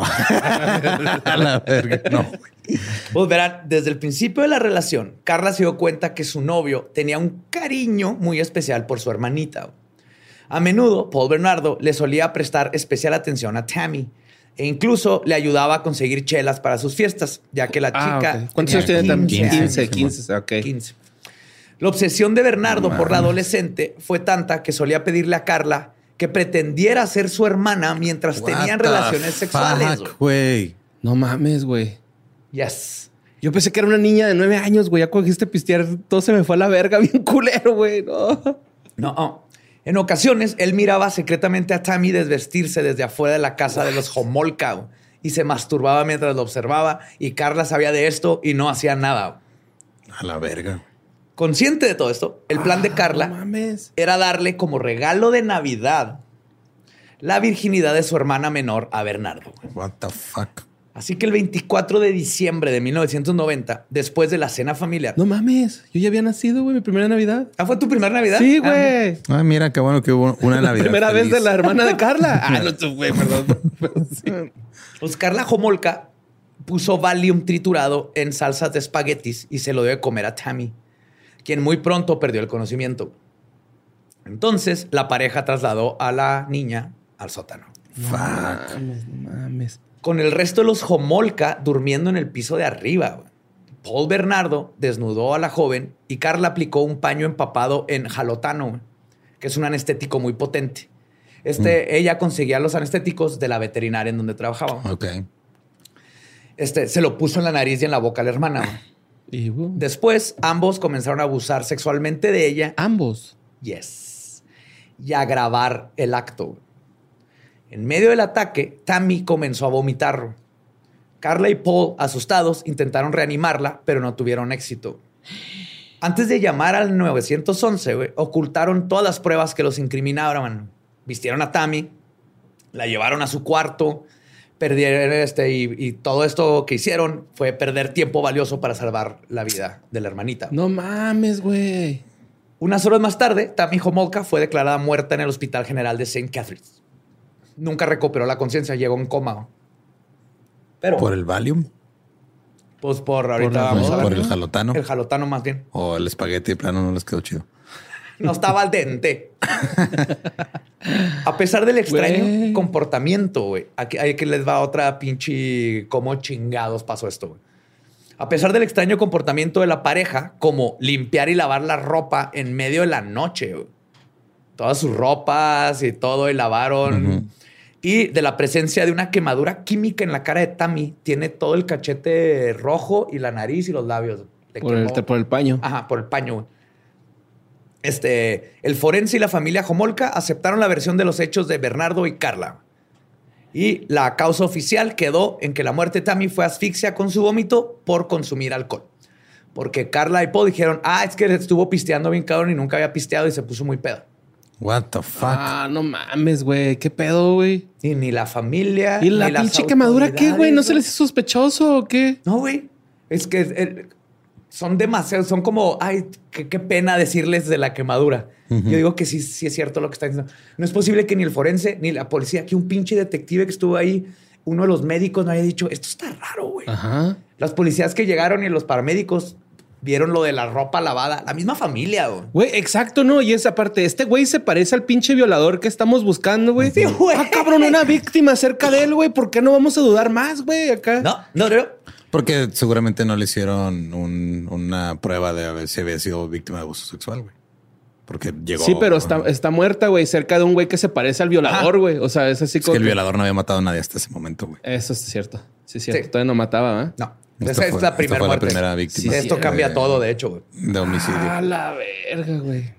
A la verga. No. Pues verán, desde el principio de la relación, Karla se dio cuenta que su novio tenía un cariño muy especial por su hermanita. A menudo, Paul Bernardo le solía prestar especial atención a Tammy e incluso le ayudaba a conseguir chelas para sus fiestas, ya que la Ah, chica... ok. ¿Cuántos años tiene también? quince, quince. Ok. quince. La obsesión de Bernardo No por la mames. adolescente fue tanta que solía pedirle a Karla que pretendiera ser su hermana mientras What tenían the relaciones sexuales. fuck, güey. No mames, güey. Yes. Yo pensé que era una niña de nueve años, güey. Ya cogiste pistear, todo se me fue a la verga, bien culero, güey. No. No. En ocasiones, él miraba secretamente a Tammy desvestirse desde afuera de la casa de los Homolka y se masturbaba mientras lo observaba. Y Karla sabía de esto y no hacía nada. A la verga. Consciente de todo esto, el plan de Karla No mames. era darle como regalo de Navidad la virginidad de su hermana menor a Bernardo. What the fuck. Así que el veinticuatro de diciembre de mil novecientos noventa, después de la cena familiar... No mames. Yo ya había nacido, güey. Mi primera Navidad. ¿Ah, fue tu primera Navidad? Sí, Ah, güey. Ah, mira, qué bueno que hubo una Navidad Primera feliz. vez de la hermana de Karla. Ah, no, tú, güey, perdón. Sí. Pues Karla Homolka puso Valium triturado en salsas de espaguetis y se lo dio de comer a Tammy, quien muy pronto perdió el conocimiento. Entonces, la pareja trasladó a la niña al sótano. No mames, no mames. Con el resto de los Homolka durmiendo en el piso de arriba. Güey. Paul Bernardo desnudó a la joven y Karla aplicó un paño empapado en jalotano, güey, que es un anestético muy potente. Este, mm. Ella conseguía los anestéticos de la veterinaria en donde trabajaba. Ok. Este, se lo puso en la nariz y en la boca a la hermana. Güey. Y, uh, Después, ambos comenzaron a abusar sexualmente de ella. ambos. Yes. Y a grabar el acto. En medio del ataque, Tammy comenzó a vomitar. Karla y Paul, asustados, intentaron reanimarla, pero no tuvieron éxito. Antes de llamar al nueve once, güey, ocultaron todas las pruebas que los incriminaban. Vistieron a Tammy, la llevaron a su cuarto, perdieron este y, y todo esto que hicieron fue perder tiempo valioso para salvar la vida de la hermanita. No mames, güey. Unas horas más tarde, Tammy Homolka fue declarada muerta en el Hospital General de Saint Catharines. Nunca recuperó la conciencia, llegó en coma. Pero, ¿Por el Valium? pues por ahorita Por vamos ¿O a ver. por el jalotano? El jalotano más bien. ¿O el espagueti de plano no les quedó chido? No estaba al dente. A pesar del extraño Güey. comportamiento, güey. Aquí, aquí les va otra pinche... ¿Cómo chingados pasó esto, güey? A pesar del extraño comportamiento de la pareja, como limpiar y lavar la ropa en medio de la noche, güey. Todas sus ropas y todo, y lavaron. Uh-huh. Y de la presencia de una quemadura química en la cara de Tammy, tiene todo el cachete rojo y la nariz y los labios. Le Por el, quemó. por el paño. Ajá, por el paño. Güey. Este, el forense y la familia Homolka aceptaron la versión de los hechos de Bernardo y Karla. Y la causa oficial quedó en que la muerte de Tammy fue asfixia con su vómito por consumir alcohol. Porque Karla y Paul dijeron, ah, es que estuvo pisteando bien cabrón y nunca había pisteado y se puso muy pedo. What the fuck? Ah, no mames, güey. ¿Qué pedo, güey? Y ni la familia. ¿Y la ni las pinche quemadura qué, güey? ¿No se autoridades, les hizo sospechoso o qué? No, güey. Es que el- son demasiado, son como, ay, qué, qué pena decirles de la quemadura. Uh-huh. Yo digo que sí, sí es cierto lo que está diciendo. No es posible que ni el forense, ni la policía, que un pinche detective que estuvo ahí, uno de los médicos no haya dicho, esto está raro, güey. Ajá. Los policías que llegaron y los paramédicos vieron lo de la ropa lavada. La misma familia, güey. Güey, exacto, ¿no? Y esa parte, este güey se parece al pinche violador que estamos buscando, güey. Sí, güey. Ah, cabrón, una víctima cerca de él, güey. ¿Por qué no vamos a dudar más, güey, acá? No, no, no. Porque seguramente no le hicieron un, una prueba de a ver si había sido víctima de abuso sexual, güey. Porque llegó... Sí, pero está, está muerta, güey, cerca de un güey que se parece al violador, güey. O sea, es así es como... que el que... violador no había matado a nadie hasta ese momento, güey. Eso es cierto. Sí, es cierto. Sí. Todavía no mataba, ¿eh? No. Esta Esa fue, es la primera fue muerte. la primera víctima. Sí, esto sí, cambia de, todo, de hecho, güey. De homicidio. Ah, la verga, güey.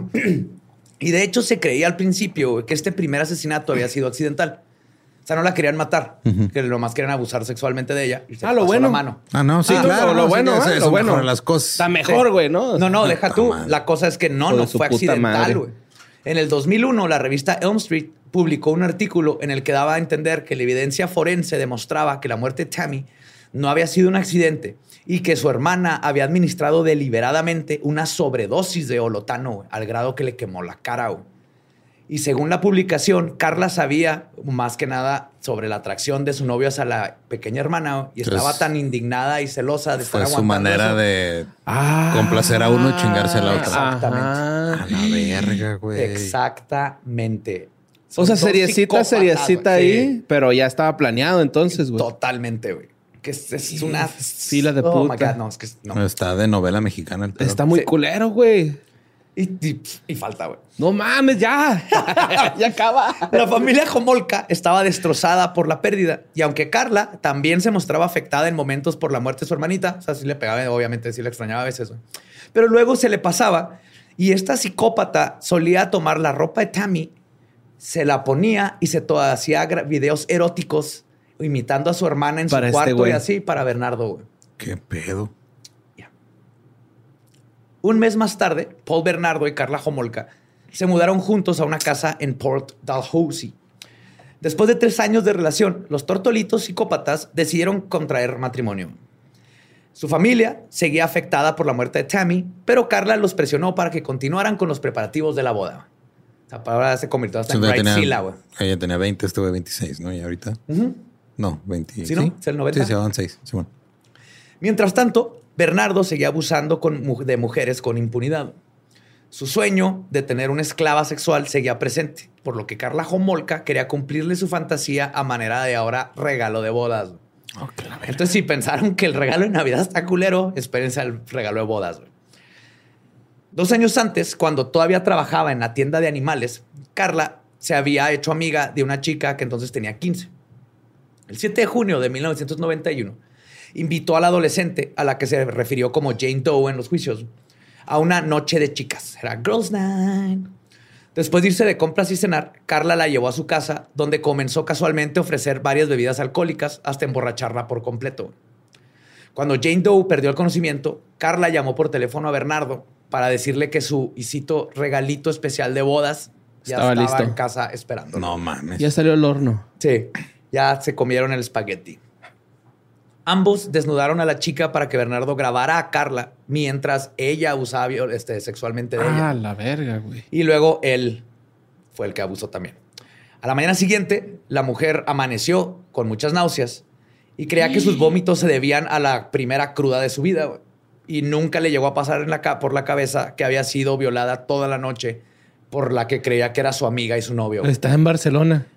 Y de hecho se creía al principio güey, que este primer asesinato había sido accidental. O sea, no la querían matar, uh-huh. que nomás querían abusar sexualmente de ella. Y se ah, lo pasó bueno. la mano. Ah, no, sí, ah, claro. Lo, lo no, bueno, sí, ah, eso lo bueno. mejora las cosas. Está mejor, güey, sí. ¿no? No, no, deja tú. Man. La cosa es que no, Joder, no fue accidental, güey. En el dos mil uno, la revista Elm Street publicó un artículo en el que daba a entender que la evidencia forense demostraba que la muerte de Tammy no había sido un accidente y que su hermana había administrado deliberadamente una sobredosis de olotano güey, al grado que le quemó la cara, güey. Y según la publicación, Carla sabía más que nada sobre la atracción de su novio hacia la pequeña hermana y estaba Entonces, tan indignada y celosa de estar aguantando. Fue su manera eso. de ah, complacer a uno y chingarse a la otra. Exactamente. A la verga, güey. Exactamente. Son o sea, seriecita, seriecita ahí, wey. Pero ya estaba planeado entonces, güey. Totalmente, güey. Que es, es una fila de puta. Oh my God, no, es que no. Está de novela mexicana el pedo. Está muy sí. culero, güey. Y, y, y falta, güey. No mames, ya. Ya acaba. La familia Homolka estaba destrozada por la pérdida. Y aunque Carla también se mostraba afectada en momentos por la muerte de su hermanita, o sea, sí le pegaba, obviamente sí le extrañaba a veces, güey. Pero luego se le pasaba y esta psicópata solía tomar la ropa de Tammy, se la ponía y se hacía videos eróticos imitando a su hermana en para su cuarto este y así para Bernardo, güey. ¿Qué pedo? Un mes más tarde, Paul Bernardo y Carla Homolka se mudaron juntos a una casa en Port Dalhousie. Después de tres años de relación, los tortolitos psicópatas decidieron contraer matrimonio. Su familia seguía afectada por la muerte de Tammy, pero Carla los presionó para que continuaran con los preparativos de la boda. O sea, ahora se convirtió hasta en bridezilla, güey. Ella tenía veinte, estuve veintiséis, ¿no? ¿Y ahorita? Uh-huh. No, veinte. ¿Sí, no? ¿Sí? ¿Es el noventa? Sí, se van seis. Sí, bueno. Mientras tanto, Bernardo seguía abusando con, de mujeres con impunidad. Su sueño de tener una esclava sexual seguía presente, por lo que Carla Homolka quería cumplirle su fantasía a manera de ahora regalo de bodas. Oh, Entonces, si pensaron que el regalo de Navidad está culero, espérense al regalo de bodas. Dos años antes, cuando todavía trabajaba en la tienda de animales, Carla se había hecho amiga de una chica que entonces tenía quince. El siete de junio de mil novecientos noventa y uno, invitó a la adolescente, a la que se refirió como Jane Doe en los juicios, a una noche de chicas. Era Girls Night. Después de irse de compras y cenar, Carla la llevó a su casa, donde comenzó casualmente a ofrecer varias bebidas alcohólicas hasta emborracharla por completo. Cuando Jane Doe perdió el conocimiento, Carla llamó por teléfono a Bernardo para decirle que su, y cito, regalito especial de bodas ya estaba, estaba listo en casa esperando. No mames. Ya salió el horno. Sí, ya se comieron el espagueti. Ambos desnudaron a la chica para que Bernardo grabara a Carla mientras ella abusaba este, sexualmente de ah, ella. Ah, la verga, güey. Y luego él fue el que abusó también. A la mañana siguiente, la mujer amaneció con muchas náuseas y creía que sus vómitos se debían a la primera cruda de su vida. Güey. Y nunca le llegó a pasar en la, por la cabeza que había sido violada toda la noche por la que creía que era su amiga y su novio. Está en Barcelona.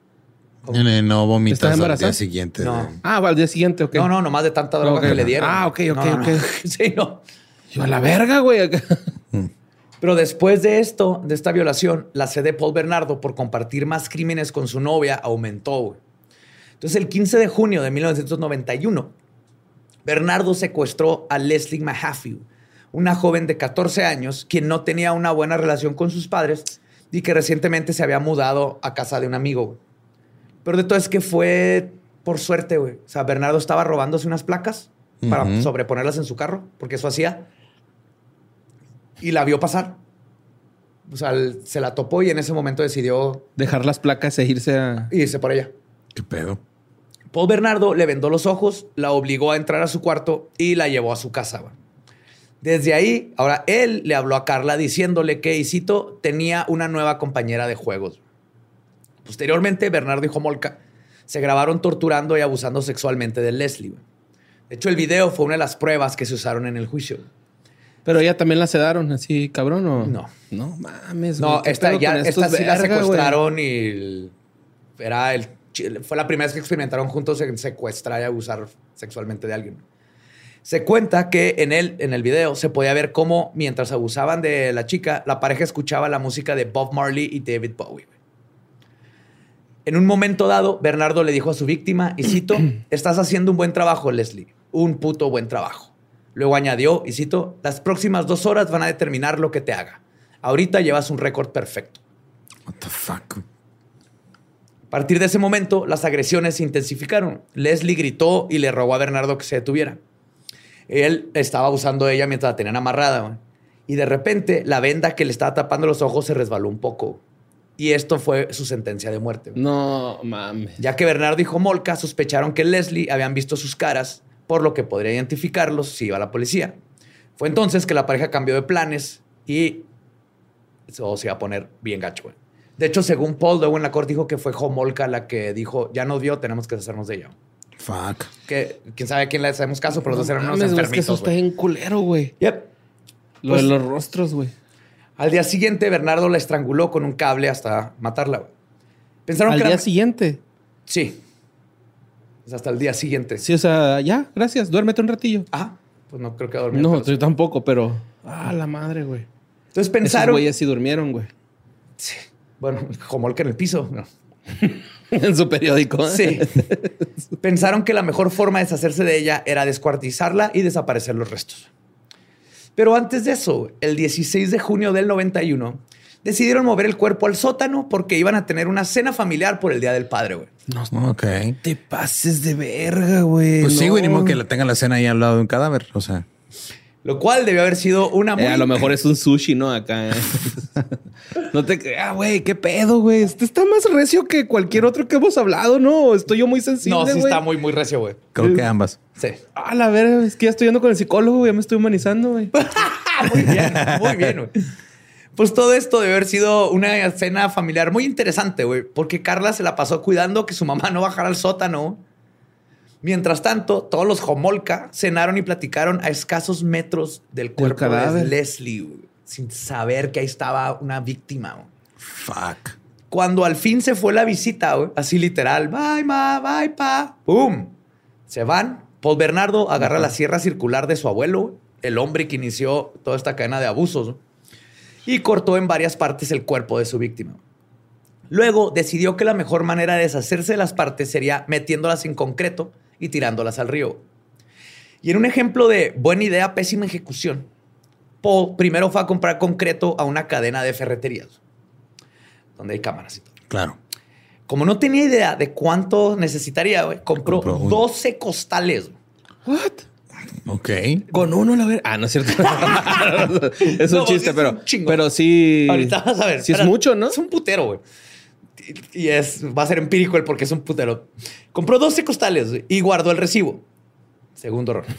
No vomitas al día siguiente. No. De... Ah, al día siguiente, ok. No, no, nomás de tanta droga okay. que le dieron. Ah, ok, ok, no, no, ok. No. Sí, no. Yo a la verga, güey. Pero después de esto, de esta violación, la sed de Paul Bernardo por compartir más crímenes con su novia aumentó. Güey. Entonces, el quince de junio de mil novecientos noventa y uno, Bernardo secuestró a Leslie Mahaffey, una joven de catorce años, quien no tenía una buena relación con sus padres y que recientemente se había mudado a casa de un amigo. Güey. Pero de todo es que fue por suerte, güey. O sea, Bernardo estaba robándose unas placas uh-huh. para sobreponerlas en su carro, porque eso hacía. Y la vio pasar. O sea, se la topó y en ese momento decidió... dejar las placas e irse a... irse por ella. ¿Qué pedo? Paul Bernardo le vendó los ojos, la obligó a entrar a su cuarto y la llevó a su casa, güey. Desde ahí, ahora él le habló a Carla diciéndole que, y cito, tenía una nueva compañera de juegos. Posteriormente, Bernardo y Homolka se grabaron torturando y abusando sexualmente de Leslie. De hecho, el video fue una de las pruebas que se usaron en el juicio. Pero ella también la sedaron así, cabrón, ¿o? No. No mames, No, güey, esta, ya, esta sí verga, la secuestraron güey. y el- era el, fue la primera vez que experimentaron juntos en secuestrar y abusar sexualmente de alguien. Se cuenta que en el, en el video se podía ver cómo mientras abusaban de la chica, la pareja escuchaba la música de Bob Marley y David Bowie. En un momento dado, Bernardo le dijo a su víctima, y cito, estás haciendo un buen trabajo, Leslie. Un puto buen trabajo. Luego añadió, y cito, las próximas dos horas van a determinar lo que te haga. Ahorita llevas un récord perfecto. What the fuck? A partir de ese momento, las agresiones se intensificaron. Leslie gritó y le rogó a Bernardo que se detuviera. Él estaba abusando de ella mientras la tenían amarrada, güey. Y de repente, la venda que le estaba tapando los ojos se resbaló un poco. Y esto fue su sentencia de muerte, güey. No, mames. Ya que Bernardo y Homolka sospecharon que Leslie habían visto sus caras, por lo que podría identificarlos si iba a la policía. Fue entonces que la pareja cambió de planes y eso se iba a poner bien gacho, güey. De hecho, según Paul, luego en la corte dijo que fue Homolka la que dijo, ya no dio, tenemos que deshacernos de ella. Fuck. Que quién sabe a quién le hacemos caso, pero los dos eran unos mames, güey, es que eso enfermitos, está güey. bien culero, güey. Yep. Lo Pues- de los rostros, güey. Al día siguiente, Bernardo la estranguló con un cable hasta matarla, güey. Pensaron Al que día era... siguiente. Sí. Pues hasta el día siguiente. Sí, o sea, ya, gracias. Duérmete un ratillo. Ah, pues no creo que dormir. No, pero sí. yo tampoco, pero... Ah, la madre, güey. Entonces Esos pensaron... güeyes sí durmieron, güey. Sí. Bueno, Homolka en el piso. No. En su periódico. Sí. Pensaron que la mejor forma de deshacerse de ella era descuartizarla y desaparecer los restos. Pero antes de eso, el dieciséis de junio del noventa y uno, decidieron mover el cuerpo al sótano porque iban a tener una cena familiar por el Día del Padre, güey. No Ok. te pases de verga, güey. Pues sí, no. güey, ni modo que la tengan la cena ahí al lado de un cadáver. O sea, Lo cual debió haber sido una muy... Eh, a lo mejor es un sushi, ¿no? Acá. eh. No te creas, güey. ¿Qué pedo, güey? Este está más recio que cualquier otro que hemos hablado, ¿no? Estoy yo muy sensible, No, sí güey. está muy, muy recio, güey. creo que ambas. Sí. Ah, la verga. Es que ya estoy yendo con el psicólogo, güey. Ya me estoy humanizando, güey. Muy bien, muy bien, güey. Pues todo esto debe haber sido una cena familiar muy interesante, güey, porque Carla se la pasó cuidando que su mamá no bajara al sótano. Mientras tanto, todos los Homolka cenaron y platicaron a escasos metros del cuerpo de cadáver. Leslie, güey, sin saber que ahí estaba una víctima, güey. Fuck. Cuando al fin se fue la visita, güey, así literal, bye, ma, bye, pa, ¡pum! Se van. Paul Bernardo agarra la sierra circular de su abuelo, güey, el hombre que inició toda esta cadena de abusos, ¿no? Y cortó en varias partes el cuerpo de su víctima. Luego decidió que la mejor manera de deshacerse de las partes sería metiéndolas en concreto y tirándolas al río. Y en un ejemplo de buena idea, pésima ejecución, Paul primero fue a comprar concreto a una cadena de ferreterías, donde hay cámaras y todo. Claro. Como no tenía idea de cuánto necesitaría, güey, compró, Compró un- doce costales. What? Ok. Con uno, la verga. Ah, no es cierto. Es un No, chiste, es pero, un chingo. pero sí. Ahorita vas a ver. Sí es Espera, mucho, ¿no? Es un putero, güey. Y y es, va a ser empírico el porque es un putero. Compró doce costales, güey, y guardó el recibo. Segundo error.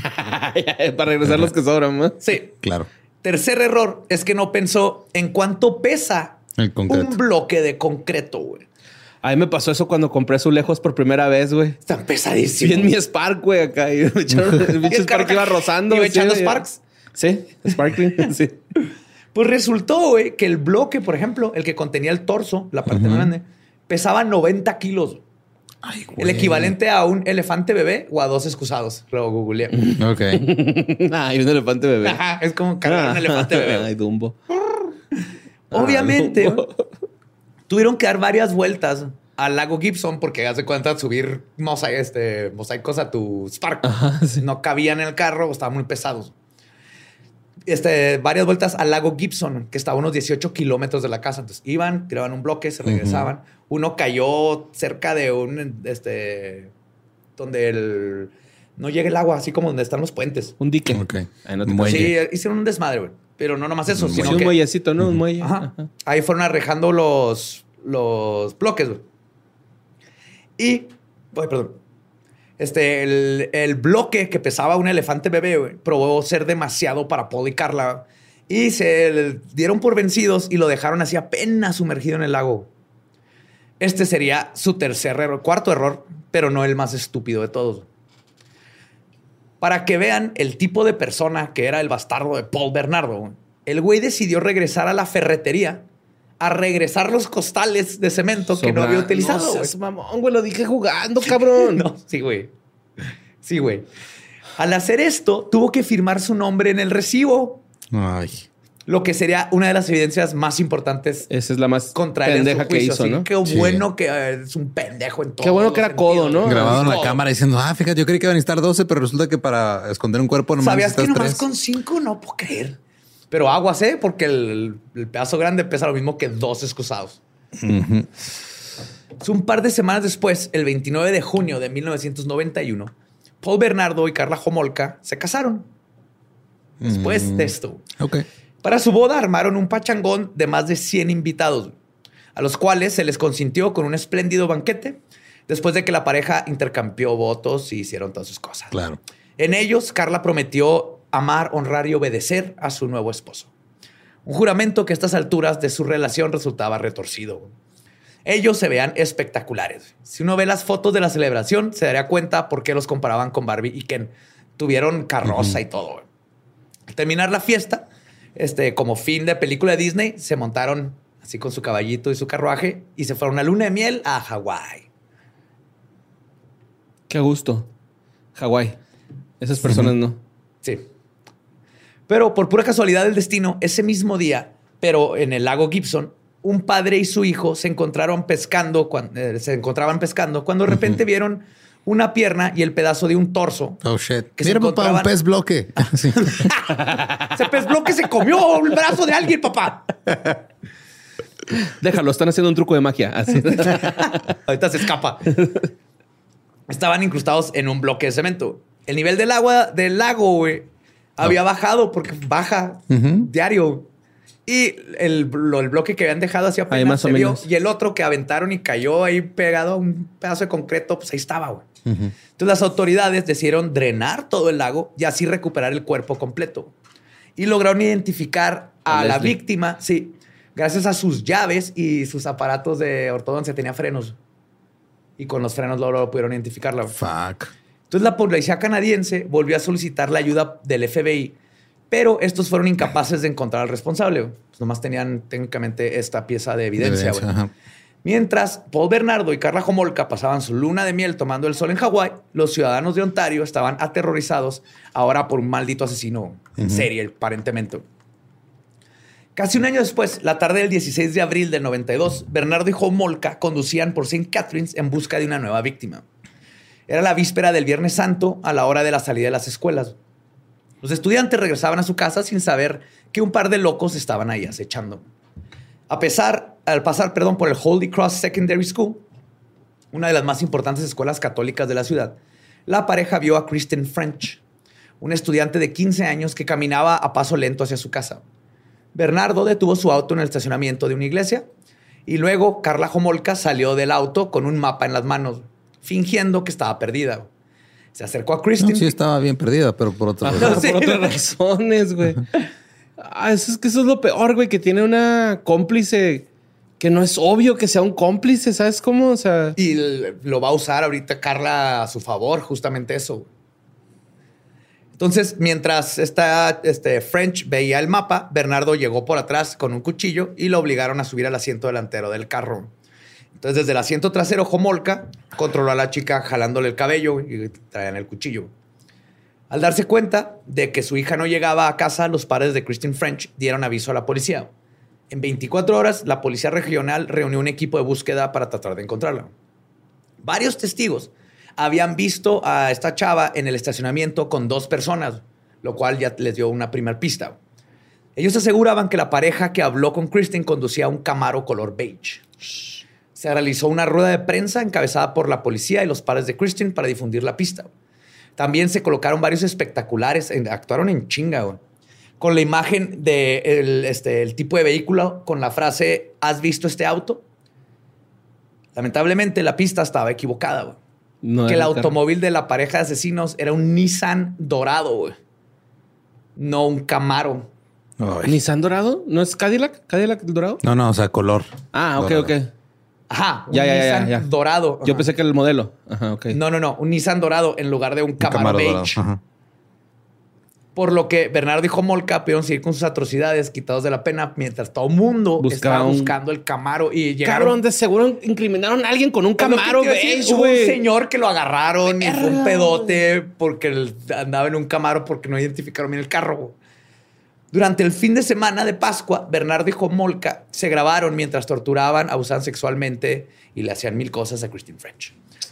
Para regresar los que sobran, ¿no? Sí. Claro. Tercer error es que no pensó en cuánto pesa El concreto. un bloque de concreto, güey. A mí me pasó eso cuando compré su lejos por primera vez, güey. Están pesadísimos. Sí, en mi Spark, güey, acá. Y me echaron, el pinche Y el carro Spark iba rozando. iba sí, echando güey. Sparks. Sí, Sparkling, sí. Pues resultó, güey, que el bloque, por ejemplo, el que contenía el torso, la parte más grande, pesaba noventa kilos. Ay, güey. El equivalente a un elefante bebé o a dos excusados. Lo googleé. Ok. Ay, un elefante bebé. Ajá, es como cargar un elefante bebé. Ay, Dumbo. Obviamente, Ah, Dumbo. tuvieron que dar varias vueltas al lago Gibson porque haz de cuenta subir mosa- este, mosaicos a tu Spark. Ajá, sí. No cabían en el carro, estaban muy pesados. Este, varias vueltas al lago Gibson, que estaba a unos dieciocho kilómetros de la casa. Entonces iban, tiraban un bloque, se regresaban. Uno cayó cerca de un, este, donde el, no llega el agua, así como donde están los puentes. Un dique. Ok. Ahí no te Muelle. Sí, hicieron un desmadre, güey. Pero no nomás eso, Un Sí, sino un que muellecito, ¿no? Un muelle. Ajá. Ajá. Ahí fueron arrejando los, los bloques, güey. Y, ay, perdón. Este, el, el bloque que pesaba un elefante bebé, güey, probó ser demasiado para Paul y Carla y se dieron por vencidos y lo dejaron así apenas sumergido en el lago. Este sería su tercer error, cuarto error, pero no el más estúpido de todos. Para que vean el tipo de persona que era el bastardo de Paul Bernardo, el güey decidió regresar a la ferretería a regresar los costales de cemento Sobra. que no había utilizado. No seas mamón, güey, lo dije jugando, cabrón. No, sí, güey. Sí, güey. Al hacer esto, tuvo que firmar su nombre en el recibo. Ay. Lo que sería una de las evidencias más importantes. Esa es la más contra pendeja él que hizo, ¿no? Qué sí. bueno que es un pendejo en todo. Qué bueno que era sentidos. codo, ¿no? Grabado en la cámara diciendo, ah, fíjate, yo creí que iban a necesitar doce, pero resulta que para esconder un cuerpo nomás ¿Sabías que nomás tres? Con cinco? No puedo creer. Pero aguas, ¿eh? Porque el, el pedazo grande pesa lo mismo que dos excusados. Uh-huh. Un par de semanas después, el veintinueve de junio de mil novecientos noventa y uno, Paul Bernardo y Carla Homolka se casaron. Después uh-huh. de esto. Ok. Para su boda armaron un pachangón de más de cien invitados, a los cuales se les consintió con un espléndido banquete después de que la pareja intercambió votos y hicieron todas sus cosas. Claro. En ellos, Carla prometió amar, honrar y obedecer a su nuevo esposo. Un juramento que a estas alturas de su relación resultaba retorcido. Ellos se veían espectaculares. Si uno ve las fotos de la celebración, se daría cuenta por qué los comparaban con Barbie y Ken. Tuvieron carroza uh-huh. y todo. Al terminar la fiesta, este, como fin de película de Disney, se montaron así con su caballito y su carruaje y se fueron a luna de miel a Hawái. Qué gusto. Hawái. Esas personas uh-huh. no. Sí. Pero por pura casualidad del destino, ese mismo día, pero en el lago Gibson, un padre y su hijo se encontraron pescando, cuando, eh, se encontraban pescando cuando de repente uh-huh. vieron una pierna y el pedazo de un torso. Oh, shit. Que Mira, papá, encontraban... un pez bloque. Sí. Ese pez bloque se comió el brazo de alguien, papá. Déjalo, están haciendo un truco de magia. Así. Ahorita se escapa. Estaban incrustados en un bloque de cemento. El nivel del agua del lago, güey, había bajado porque baja uh-huh. diario. Y el, lo, el bloque que habían dejado así apenas ahí más se o vio. menos. Y el otro que aventaron y cayó ahí pegado a un pedazo de concreto, pues ahí estaba, güey. Uh-huh. Entonces las autoridades decidieron drenar todo el lago y así recuperar el cuerpo completo. Y lograron identificar a, a la víctima, sí, gracias a sus llaves y sus aparatos de ortodoncia. Tenía frenos. Y con los frenos luego lo pudieron identificarla. Güey. Fuck. Entonces la policía canadiense volvió a solicitar la ayuda del F B I, pero estos fueron incapaces de encontrar al responsable. Pues nomás tenían técnicamente esta pieza de evidencia. De evidencia Mientras Paul Bernardo y Carla Homolka pasaban su luna de miel tomando el sol en Hawái, los ciudadanos de Ontario estaban aterrorizados ahora por un maldito asesino en uh-huh. serie, aparentemente. Casi un año después, la tarde del dieciséis de abril del noventa y dos, Bernardo y Homolka conducían por Saint Catharines en busca de una nueva víctima. Era la víspera del Viernes Santo a la hora de la salida de las escuelas. Los estudiantes regresaban a su casa sin saber que un par de locos estaban ahí acechando. A pesar, al pasar perdón, por el Holy Cross Secondary School, una de las más importantes escuelas católicas de la ciudad, la pareja vio a Kristen French, un estudiante de quince años que caminaba a paso lento hacia su casa. Bernardo detuvo su auto en el estacionamiento de una iglesia y luego Carla Homolka salió del auto con un mapa en las manos, fingiendo que estaba perdida. Se acercó a Kristen. No, sí, estaba bien perdida, pero por otras Ajá, razones. por otras razones, güey. Ah, eso es que eso es lo peor, güey, que tiene una cómplice que no es obvio que sea un cómplice, ¿sabes cómo? O sea... Y lo va a usar ahorita Carla a su favor, justamente eso. Entonces, mientras esta, este French veía el mapa, Bernardo llegó por atrás con un cuchillo y lo obligaron a subir al asiento delantero del carro. Entonces, desde el asiento trasero, Homolka controló a la chica jalándole el cabello y traían el cuchillo. Al darse cuenta de que su hija no llegaba a casa, los padres de Kristen French dieron aviso a la policía. En veinticuatro horas, la policía regional reunió un equipo de búsqueda para tratar de encontrarla. Varios testigos habían visto a esta chava en el estacionamiento con dos personas, lo cual ya les dio una primera pista. Ellos aseguraban que la pareja que habló con Kristen conducía un Camaro color beige. Se realizó una rueda de prensa encabezada por la policía y los padres de Kristen para difundir la pista. También se colocaron varios espectaculares, actuaron en chinga, güey, con la imagen del de este, el tipo de vehículo con la frase, ¿has visto este auto? Lamentablemente, la pista estaba equivocada, güey. No que el era automóvil de la pareja de asesinos era un Nissan dorado, güey. No un Camaro. Ay. ¿Nissan dorado? ¿No es Cadillac? ¿Cadillac dorado? No, no, o sea, color. Ah, ok, dorado. ok. Ajá, un Ya, ya, ya, Nissan ya. dorado. Yo Ajá. pensé que era el modelo. Ajá, ok. No, no, no. Un Nissan dorado en lugar de un Camaro, Camaro beige. dorado. Ajá. Por lo que Bernardo y Homolka pudieron seguir con sus atrocidades quitados de la pena mientras todo el mundo Buscaba estaba un- buscando el Camaro y llegaron... Cabrón, de seguro incriminaron a alguien con un Es lo que Camaro te iba a decir, beige, hubo un güey. señor que lo agarraron y fue un Verga, pedote porque el- andaba en un Camaro porque no identificaron bien el carro. Güey. Durante el fin de semana de Pascua, Bernardo y Homolka se grabaron mientras torturaban, abusaban sexualmente y le hacían mil cosas a Christine French.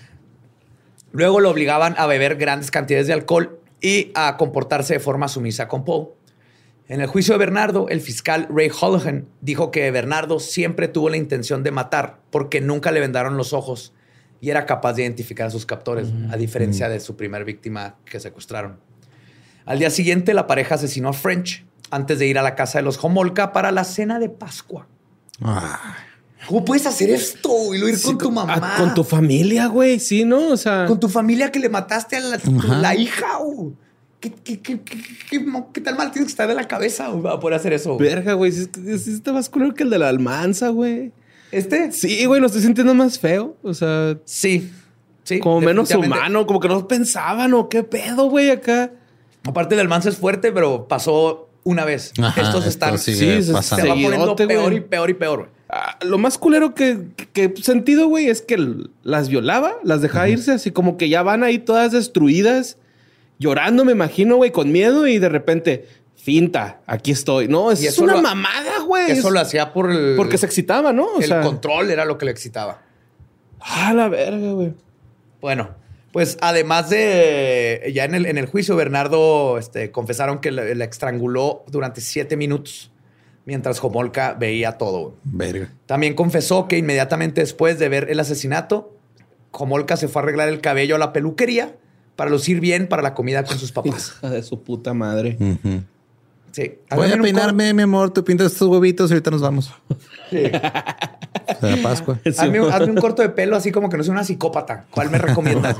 Luego lo obligaban a beber grandes cantidades de alcohol y a comportarse de forma sumisa con Paul. En el juicio de Bernardo, el fiscal Ray Holohan dijo que Bernardo siempre tuvo la intención de matar porque nunca le vendaron los ojos y era capaz de identificar a sus captores, mm. a diferencia mm. de su primer víctima que secuestraron. Al día siguiente, la pareja asesinó a French antes de ir a la casa de los Homolka para la cena de Pascua. Ah. ¿Cómo puedes hacer esto y lo ir Sí, con tu mamá? a- con tu familia, güey. Sí, ¿no? O sea... Con tu familia que le mataste a la, la hija. Oh. ¿Qué, qué, qué, qué, qué, qué tal mal tienes que estar de la cabeza oh, para poder hacer eso? Verga, güey. Sí, sí, sí está más culero que el de la Almanza, güey. ¿Este? Sí, güey. Lo estoy sintiendo más feo. O sea... Sí. Sí. Como menos humano. Como que no pensaban o qué pedo, güey, acá. Aparte del Manso es fuerte, pero pasó una vez. Ajá, Estos están... esto sigue sí, pasando. se va poniendo Seguidote, peor güey. y peor y peor. Güey. Ah, lo más culero que, que he sentido, güey, es que l- las violaba, las dejaba uh-huh. irse, así como que ya van ahí todas destruidas, llorando, me imagino, güey, con miedo y de repente, finta, aquí estoy. No, es, es una lo, mamada, güey. Eso lo hacía por el... Porque se excitaba, ¿no? O el sea, control era lo que le excitaba. Ah, la verga, güey. Bueno, pues además de... Ya en el, en el juicio, Bernardo este, confesaron que la, la estranguló durante siete minutos. Mientras Homolka veía todo. Verga. También confesó que inmediatamente después de ver el asesinato, Homolka se fue a arreglar el cabello a la peluquería para lucir bien para la comida con sus papás. Hija de su puta madre. Uh-huh. Sí. Voy a peinarme, mi amor. Tú pintas estos huevitos y ahorita nos vamos. Sí. O sea, Pascua. Hazme un, hazme un corto de pelo así como que no soy una psicópata. ¿Cuál me recomiendas?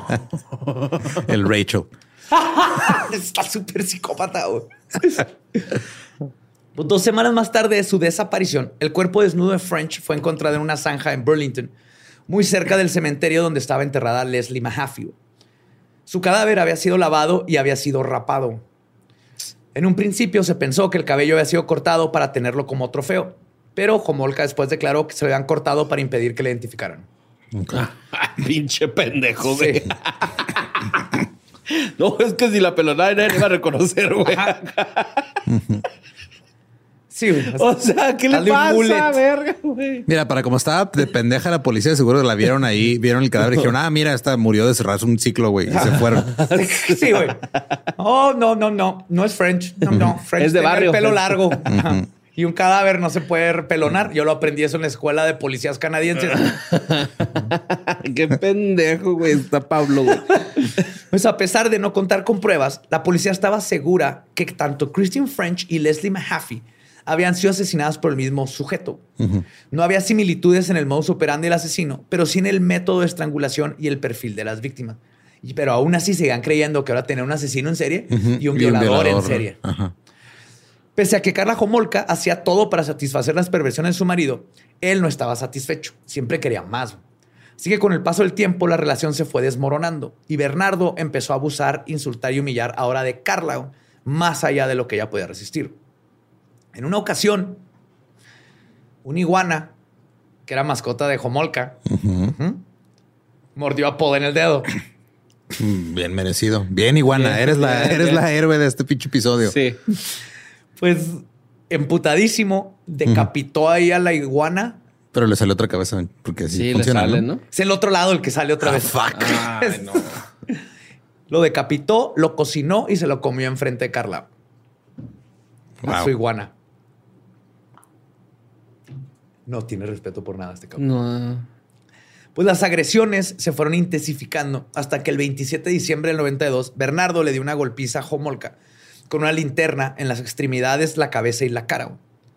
El Rachel. Está súper psicópata, güey. Dos semanas más tarde de su desaparición, el cuerpo desnudo de French fue encontrado en una zanja en Burlington, muy cerca del cementerio donde estaba enterrada Leslie Mahaffey. Su cadáver había sido lavado y había sido rapado. En un principio se pensó que el cabello había sido cortado para tenerlo como trofeo, pero Homolka después declaró que se lo habían cortado para impedir que le identificaran. Okay. Pinche pendejo, güey. Sí. No, es que si la pelonada nadie le iba a reconocer, güey. Sí, güey. O sea, ¿qué le pasa, verga, güey? Mira, para como estaba de pendeja la policía, seguro que la vieron ahí, vieron el cadáver y dijeron, ah, mira, esta murió de cerrarse un ciclo, güey. Y se fueron. Sí, güey. Oh, no, no, no. No es French. No, no. French es de barrio. El pelo largo. Uh-huh. Y un cadáver no se puede repelonar. Yo lo aprendí eso en la escuela de policías canadienses. Qué pendejo, güey. Está Pablo, güey. Pues a pesar de no contar con pruebas, la policía estaba segura que tanto Christine French y Leslie Mahaffey habían sido asesinadas por el mismo sujeto. Uh-huh. No había similitudes en el modus operandi del asesino, pero sí en el método de estrangulación y el perfil de las víctimas. Y, pero aún así seguían creyendo que ahora tenía un asesino en serie uh-huh. y un violador, un violador en serie. Uh-huh. Pese a que Karla Homolka hacía todo para satisfacer las perversiones de su marido, él no estaba satisfecho. Siempre quería más. Así que con el paso del tiempo la relación se fue desmoronando y Bernardo empezó a abusar, insultar y humillar ahora de Karla más allá de lo que ella podía resistir. En una ocasión, una iguana, que era mascota de Homolka, uh-huh. Uh-huh, mordió a Paul en el dedo. Bien merecido. Bien, iguana. Bien, eres, bien, la, eres la héroe de este pinche episodio. Sí. Pues, emputadísimo, decapitó uh-huh. ahí a la iguana. Pero le salió otra cabeza, porque así sí, funciona, le sale, ¿no? ¿no? Es el otro lado el que sale otra ah, vez. Fuck. Ay, no. Lo decapitó, lo cocinó y se lo comió enfrente de Karla. Wow. A su iguana. No tiene respeto por nada este cabrón. No. Pues las agresiones se fueron intensificando hasta que el veintisiete de diciembre del noventa y dos, Bernardo le dio una golpiza a Homolka con una linterna en las extremidades, la cabeza y la cara.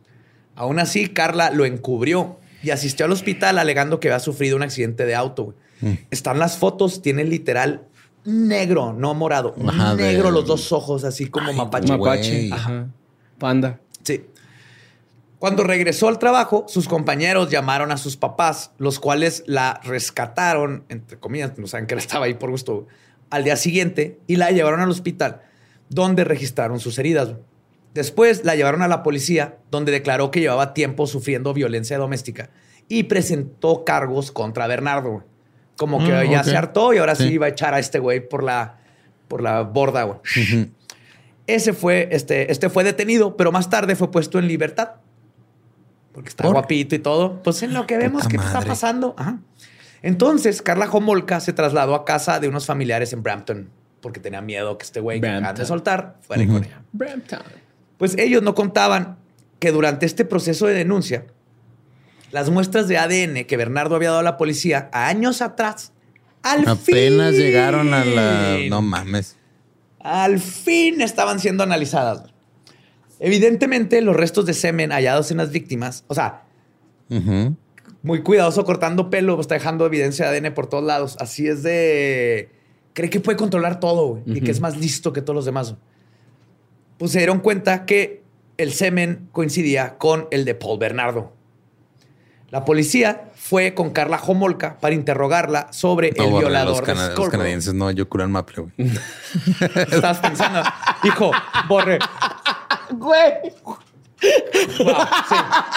Aún así, Karla lo encubrió y asistió al hospital alegando que había sufrido un accidente de auto. Mm. Están las fotos, tiene literal negro, no morado. Ajá, negro de... los dos ojos, así como Ay, mapache. Mapache. Ajá. Panda. Sí. Cuando regresó al trabajo, sus compañeros llamaron a sus papás, los cuales la rescataron, entre comillas, no saben que él estaba ahí por gusto, al día siguiente y la llevaron al hospital, donde registraron sus heridas. Después la llevaron a la policía, donde declaró que llevaba tiempo sufriendo violencia doméstica y presentó cargos contra Bernardo. Como que mm, ya okay. se hartó y ahora sí. sí iba a echar a este güey por la, por la borda. Güey. Uh-huh. Ese fue, este, este fue detenido, pero más tarde fue puesto en libertad. Porque está ¿Por? guapito y todo. Pues en lo que vemos que está pasando. Ajá. Entonces, Karla Homolka se trasladó a casa de unos familiares en Brampton porque tenía miedo que este güey que acaban de soltar fuera uh-huh. con ella. Brampton. Pues ellos no contaban que durante este proceso de denuncia, las muestras de A D N que Bernardo había dado a la policía años atrás, al Apenas fin... Apenas llegaron a la... No mames. Al fin estaban siendo analizadas. Evidentemente, los restos de semen hallados en las víctimas, o sea, uh-huh. muy cuidadoso cortando pelo, está dejando evidencia de A D N por todos lados. Así es de... Cree que puede controlar todo, güey, uh-huh. y que es más listo que todos los demás. Pues se dieron cuenta que el semen coincidía con el de Paul Bernardo. La policía fue con Karla Homolka para interrogarla sobre no, el borre, violador los cana- de Los canadienses no eyaculan maple, güey. Estás pensando, hijo, borre. Güey. Wow, sí.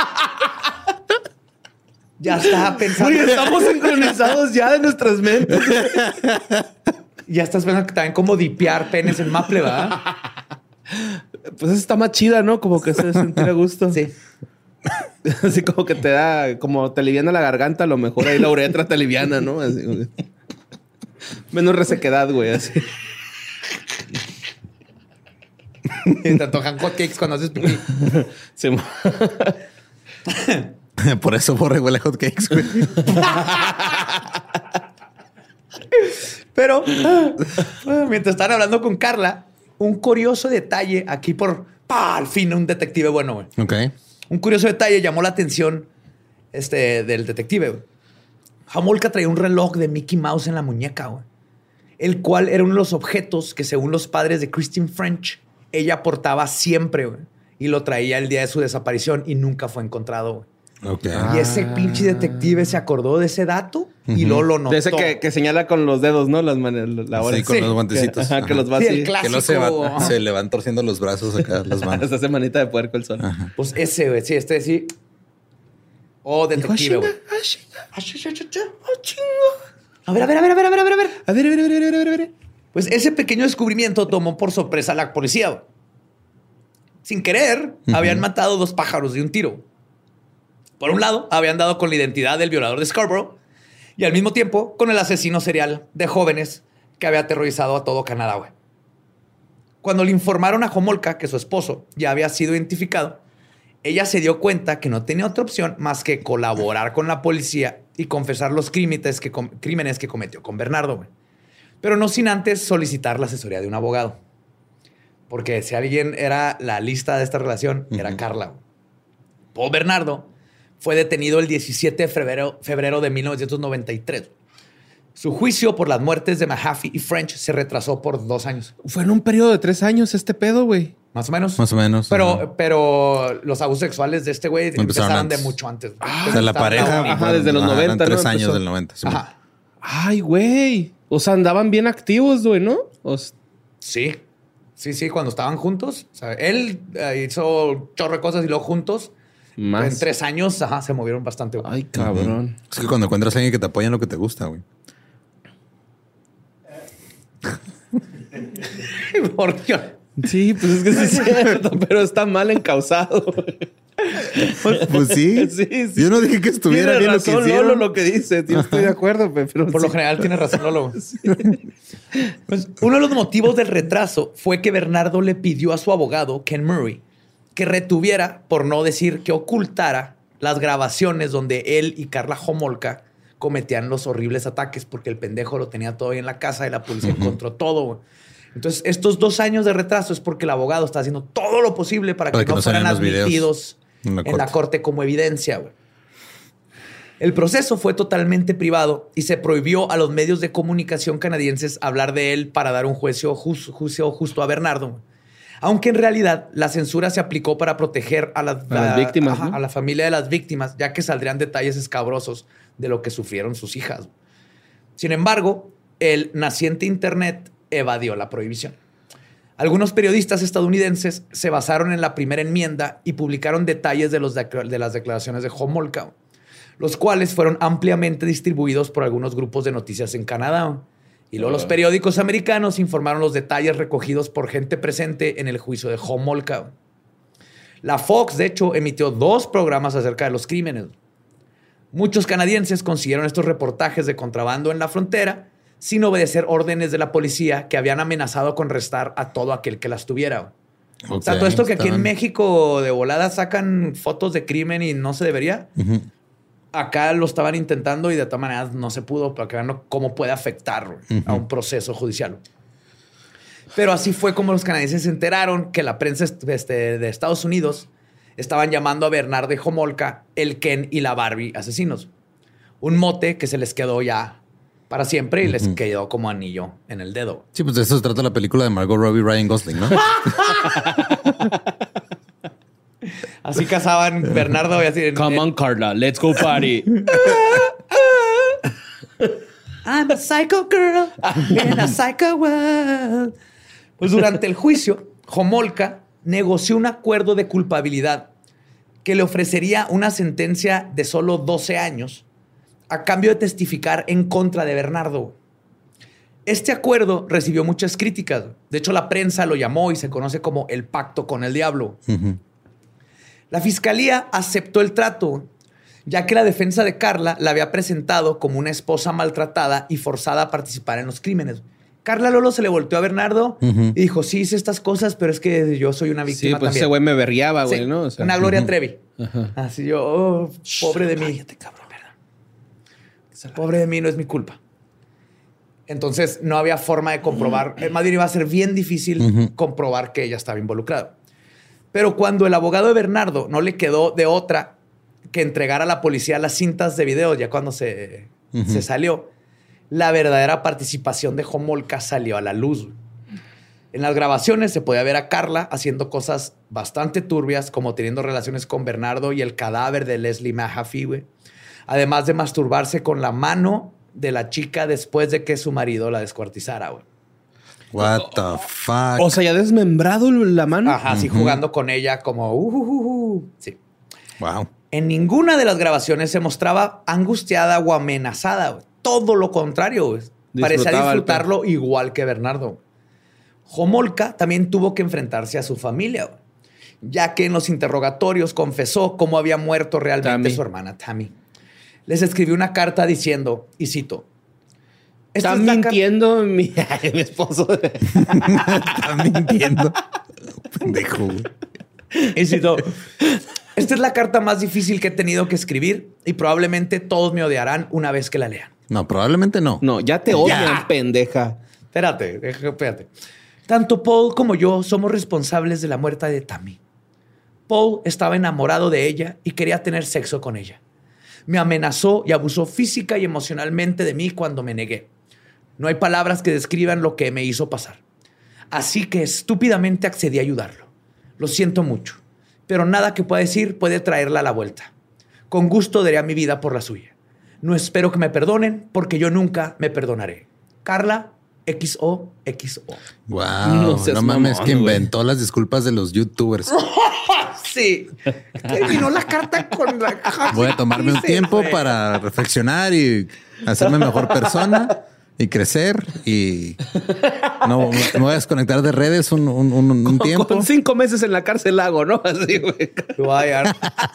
Ya está pensando. Güey, estamos sincronizados ya de nuestras mentes. Ya estás pensando que también como dipear penes en maple, ¿verdad? Pues está más chida, ¿no? Como que se sentir a gusto. Sí. Así como que te da, como te aliviana la garganta, a lo mejor ahí la uretra te aliviana, ¿no? Así, menos resequedad, güey, así. Y te antojan hotcakes cuando haces pipí. Sí. Por eso borre huele a hotcakes, güey. Pero mientras estaban hablando con Karla, un curioso detalle aquí por... ¡Pah! Al fin, un detective bueno, güey. Ok. Un curioso detalle llamó la atención este, del detective. Güey. Homolka traía un reloj de Mickey Mouse en la muñeca, güey, el cual era uno de los objetos que, según los padres de Christine French, ella portaba siempre, güey, y lo traía el día de su desaparición y nunca fue encontrado. Güey. Okay. Y ese pinche detective se acordó de ese dato uh-huh. y luego lo notó. De ese que, que señala con los dedos, ¿no? Las maneras, la hora. Sí, con sí. los guantecitos. Que, ajá, que los va sí, así. el clásico. Que no se, va, se le van torciendo los brazos acá, las manos. Se hace manita de puerco el sol. Ajá. Pues ese, güey. Sí, este sí. Oh, detective, güey. A ver, a ver, a ver, a ver, a ver, a ver. A ver, a ver, a ver, a ver, a ver, a ver. Pues ese pequeño descubrimiento tomó por sorpresa a la policía, güey. Sin querer, uh-huh. habían matado dos pájaros de un tiro. Por un lado, habían dado con la identidad del violador de Scarborough y al mismo tiempo con el asesino serial de jóvenes que había aterrorizado a todo Canadá. Güey. Cuando le informaron a Homolka que su esposo ya había sido identificado, ella se dio cuenta que no tenía otra opción más que colaborar con la policía y confesar los crímenes que, com- crímenes que cometió con Bernardo. Güey. Pero no sin antes solicitar la asesoría de un abogado. Porque si alguien era la lista de esta relación, uh-huh. era Karla. Güey. Paul Bernardo fue detenido el diecisiete de febrero, febrero de mil novecientos noventa y tres. Su juicio por las muertes de Mahaffey y French se retrasó por dos años. Fue en un periodo de tres años este pedo, güey. Más o menos. Más o menos. Pero, pero los abusos sexuales de este güey empezaron, empezaron de mucho antes. Ah, o sea, la pareja. Ajá, ajá, desde los ajá, noventa. Tres ¿no? años Empezó. del noventa. Sí. Ajá. Ay, güey. O sea, andaban bien activos, güey, ¿no? O... Sí. Sí, sí, cuando estaban juntos. O sea, él uh, hizo chorro de cosas y luego juntos. Más. En tres años, ajá, se movieron bastante. Güey. Ay, cabrón. Uh-huh. Es que cuando encuentras a alguien que te apoya en lo que te gusta, güey. ¿Por qué? Sí, pues es que sí es cierto, pero está mal encausado. Pues, pues sí. sí, sí. Yo no dije que estuviera tiene bien razón, lo que hicieron. Lolo, lo que dice. Yo estoy de acuerdo, pero por sí. lo general tiene razón Lolo. Sí. Pues, uno de los motivos del retraso fue que Bernardo le pidió a su abogado, Ken Murray, que retuviera, por no decir que ocultara, las grabaciones donde él y Karla Homolka cometían los horribles ataques, porque el pendejo lo tenía todo ahí en la casa y la policía uh-huh. encontró todo. Güey. Entonces, estos dos años de retraso es porque el abogado está haciendo todo lo posible para, para que, que no fueran admitidos en la, en la corte como evidencia. Güey. El proceso fue totalmente privado y se prohibió a los medios de comunicación canadienses hablar de él para dar un juicio, juicio, juicio justo a Bernardo. Aunque en realidad la censura se aplicó para proteger a, las, a las víctimas, a, ¿no? a la familia de las víctimas, ya que saldrían detalles escabrosos de lo que sufrieron sus hijas. Sin embargo, el naciente Internet evadió la prohibición. Algunos periodistas estadounidenses se basaron en la primera enmienda y publicaron detalles de, los de, de las declaraciones de Homolka, los cuales fueron ampliamente distribuidos por algunos grupos de noticias en Canadá. Y luego uh. los periódicos americanos informaron los detalles recogidos por gente presente en el juicio de Homolka. La Fox, de hecho, emitió dos programas acerca de los crímenes. Muchos canadienses consiguieron estos reportajes de contrabando en la frontera sin obedecer órdenes de la policía que habían amenazado con arrestar a todo aquel que las tuviera. Okay, o sea, todo esto que aquí en México de volada sacan fotos de crimen y no se debería. Uh-huh. Acá lo estaban intentando y de todas maneras no se pudo para que vean cómo puede afectar uh-huh. a un proceso judicial. Pero así fue como los canadienses se enteraron que la prensa este, de Estados Unidos estaban llamando a Bernard de Homolka el Ken y la Barbie asesinos. Un mote que se les quedó ya para siempre y uh-huh. les quedó como anillo en el dedo. Sí, pues de eso se trata la película de Margot Robbie y Ryan Gosling, ¿no? Así casaban Bernardo y así. Come on, Carla, let's go party. I'm a psycho girl in a psycho world. Pues durante el juicio, Homolka negoció un acuerdo de culpabilidad que le ofrecería una sentencia de solo doce años a cambio de testificar en contra de Bernardo. Este acuerdo recibió muchas críticas. De hecho, la prensa lo llamó y se conoce como el pacto con el diablo. Uh-huh. La fiscalía aceptó el trato, ya que la defensa de Carla la había presentado como una esposa maltratada y forzada a participar en los crímenes. Carla Lolo se le volteó a Bernardo uh-huh. y dijo, sí, hice estas cosas, pero es que yo soy una víctima sí, pues también. Ese güey me berriaba, güey, sí, ¿no? O sea, una Gloria uh-huh. Trevi. Uh-huh. Así yo, oh, pobre de mí. Cállate, cabrón, ¿verdad? Pobre de mí, no es mi culpa. Entonces, no había forma de comprobar. Uh-huh. Más bien iba a ser bien difícil uh-huh. comprobar que ella estaba involucrada. Pero cuando el abogado de Bernardo no le quedó de otra que entregar a la policía las cintas de video, ya cuando se, uh-huh. se salió, la verdadera participación de Homolka salió a la luz. En las grabaciones se podía ver a Carla haciendo cosas bastante turbias, como teniendo relaciones con Bernardo y el cadáver de Leslie Mahaffey, güey. Además de masturbarse con la mano de la chica después de que su marido la descuartizara, güey. What the fuck? O sea, ya desmembrado la mano. Ajá, sí, uh-huh. jugando con ella como... Uh, uh, uh, uh. Sí. Wow. En ninguna de las grabaciones se mostraba angustiada o amenazada, güey. Todo lo contrario, güey. Parecía disfrutarlo igual que Bernardo. Homolka también tuvo que enfrentarse a su familia, güey, ya que en los interrogatorios confesó cómo había muerto realmente Tammy. su hermana Tammy. Les escribió una carta diciendo, y cito, Está es mintiendo car- mi... Ay, mi esposo. Está mintiendo. Pendejo. Y cito, esta es la carta más difícil que he tenido que escribir y probablemente todos me odiarán una vez que la lean. No, probablemente no. No, ya te odian, ya. pendeja. Espérate, espérate. Tanto Paul como yo somos responsables de la muerte de Tammy. Paul estaba enamorado de ella y quería tener sexo con ella. Me amenazó y abusó física y emocionalmente de mí cuando me negué. No hay palabras que describan lo que me hizo pasar. Así que estúpidamente accedí a ayudarlo. Lo siento mucho, pero nada que pueda decir puede traerla a la vuelta. Con gusto daría mi vida por la suya. No espero que me perdonen porque yo nunca me perdonaré. Carla X O X O. Wow, no, no mames, mamón, que inventó güey. las disculpas de los youtubers. Sí. Terminó la carta con la... Voy a tomarme un tiempo güey. para reflexionar y hacerme mejor persona y crecer y no me voy a desconectar de redes un, un, un, un con, tiempo. Con cinco meses en la cárcel hago, ¿no? Así, güey. Vaya.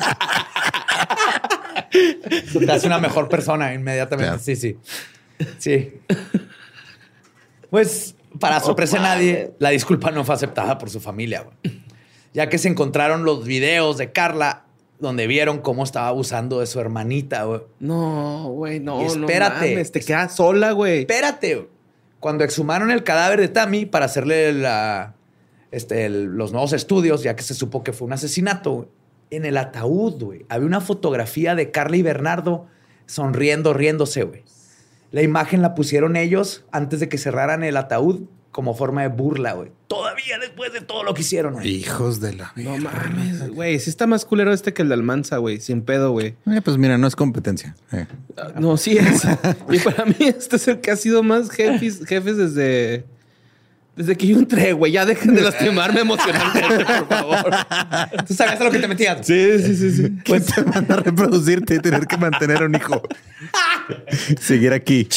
Te hace una mejor persona inmediatamente. Claro. Sí, sí. Sí. Pues, para sorpresa de nadie, la disculpa no fue aceptada por su familia, güey. Ya que se encontraron los videos de Carla donde vieron cómo estaba abusando de su hermanita, güey. No, güey, no, y espérate, no mames, te quedas sola, güey. Espérate, güey. Cuando exhumaron el cadáver de Tammy para hacerle la, este, el, los nuevos estudios, ya que se supo que fue un asesinato, güey, en el ataúd, güey, había una fotografía de Carla y Bernardo sonriendo, riéndose, güey. La imagen la pusieron ellos antes de que cerraran el ataúd como forma de burla, güey. Todavía después de todo lo que hicieron, güey. Hijos de la... No mames, güey. Sí está más culero este que el de Almanza, güey. Sin pedo, güey. Eh, pues mira, no es competencia. Eh. No, sí es. Y para mí este es el que ha sido más jefes, jefes desde... Desde que yo entré, güey. Ya dejen de lastimarme emocionalmente, por favor. ¿Tú sabías a lo que te metías? Sí, sí, sí, sí. Pues te van a reproducirte y tener que mantener un hijo. Seguir aquí.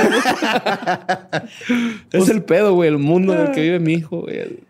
Chinga. Es el pedo, güey. El mundo en el que vive mi hijo, güey.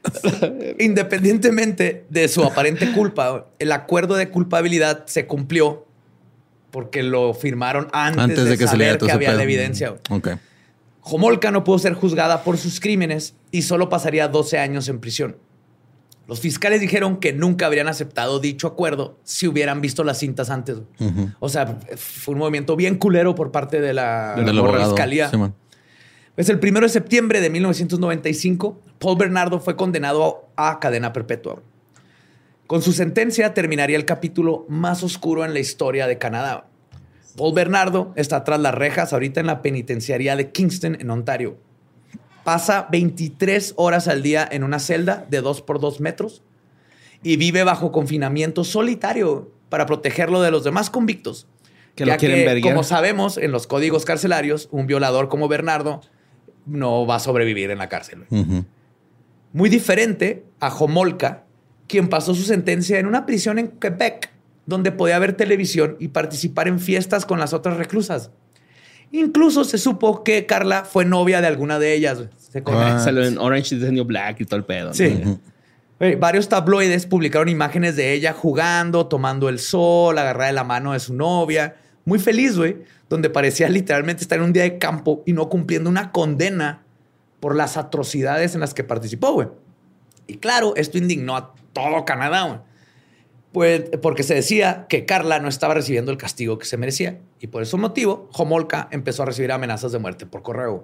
Independientemente de su aparente culpa, el acuerdo de culpabilidad se cumplió porque lo firmaron antes, Antes de, de que saber se que había pedo. la evidencia. Güey. Ok. Homolka no pudo ser juzgada por sus crímenes y solo pasaría doce años en prisión. Los fiscales dijeron que nunca habrían aceptado dicho acuerdo si hubieran visto las cintas antes. Uh-huh. O sea, fue un movimiento bien culero por parte de la, de de la fiscalía. Sí, pues el primero de septiembre de mil novecientos noventa y cinco, Paul Bernardo fue condenado a cadena perpetua. Con su sentencia terminaría el capítulo más oscuro en la historia de Canadá. Paul Bernardo está tras las rejas ahorita en la penitenciaría de Kingston, en Ontario. Pasa veintitrés horas al día en una celda de dos por dos metros y vive bajo confinamiento solitario para protegerlo de los demás convictos. Que lo quieren ver. Como sabemos, en los códigos carcelarios, un violador como Bernardo no va a sobrevivir en la cárcel. Uh-huh. Muy diferente a Homolka, quien pasó su sentencia en una prisión en Quebec, donde podía ver televisión y participar en fiestas con las otras reclusas. Incluso se supo que Carla fue novia de alguna de ellas. Se Salió en Orange is the New Black y todo el pedo. Sí. ¿No? Uh-huh. Varios tabloides publicaron imágenes de ella jugando, tomando el sol, agarrada de la mano de su novia. Muy feliz, güey. Donde parecía literalmente estar en un día de campo y no cumpliendo una condena por las atrocidades en las que participó, güey. Y claro, esto indignó a todo Canadá, güey. Pues porque se decía que Carla no estaba recibiendo el castigo que se merecía. Y por ese motivo, Homolka empezó a recibir amenazas de muerte por correo.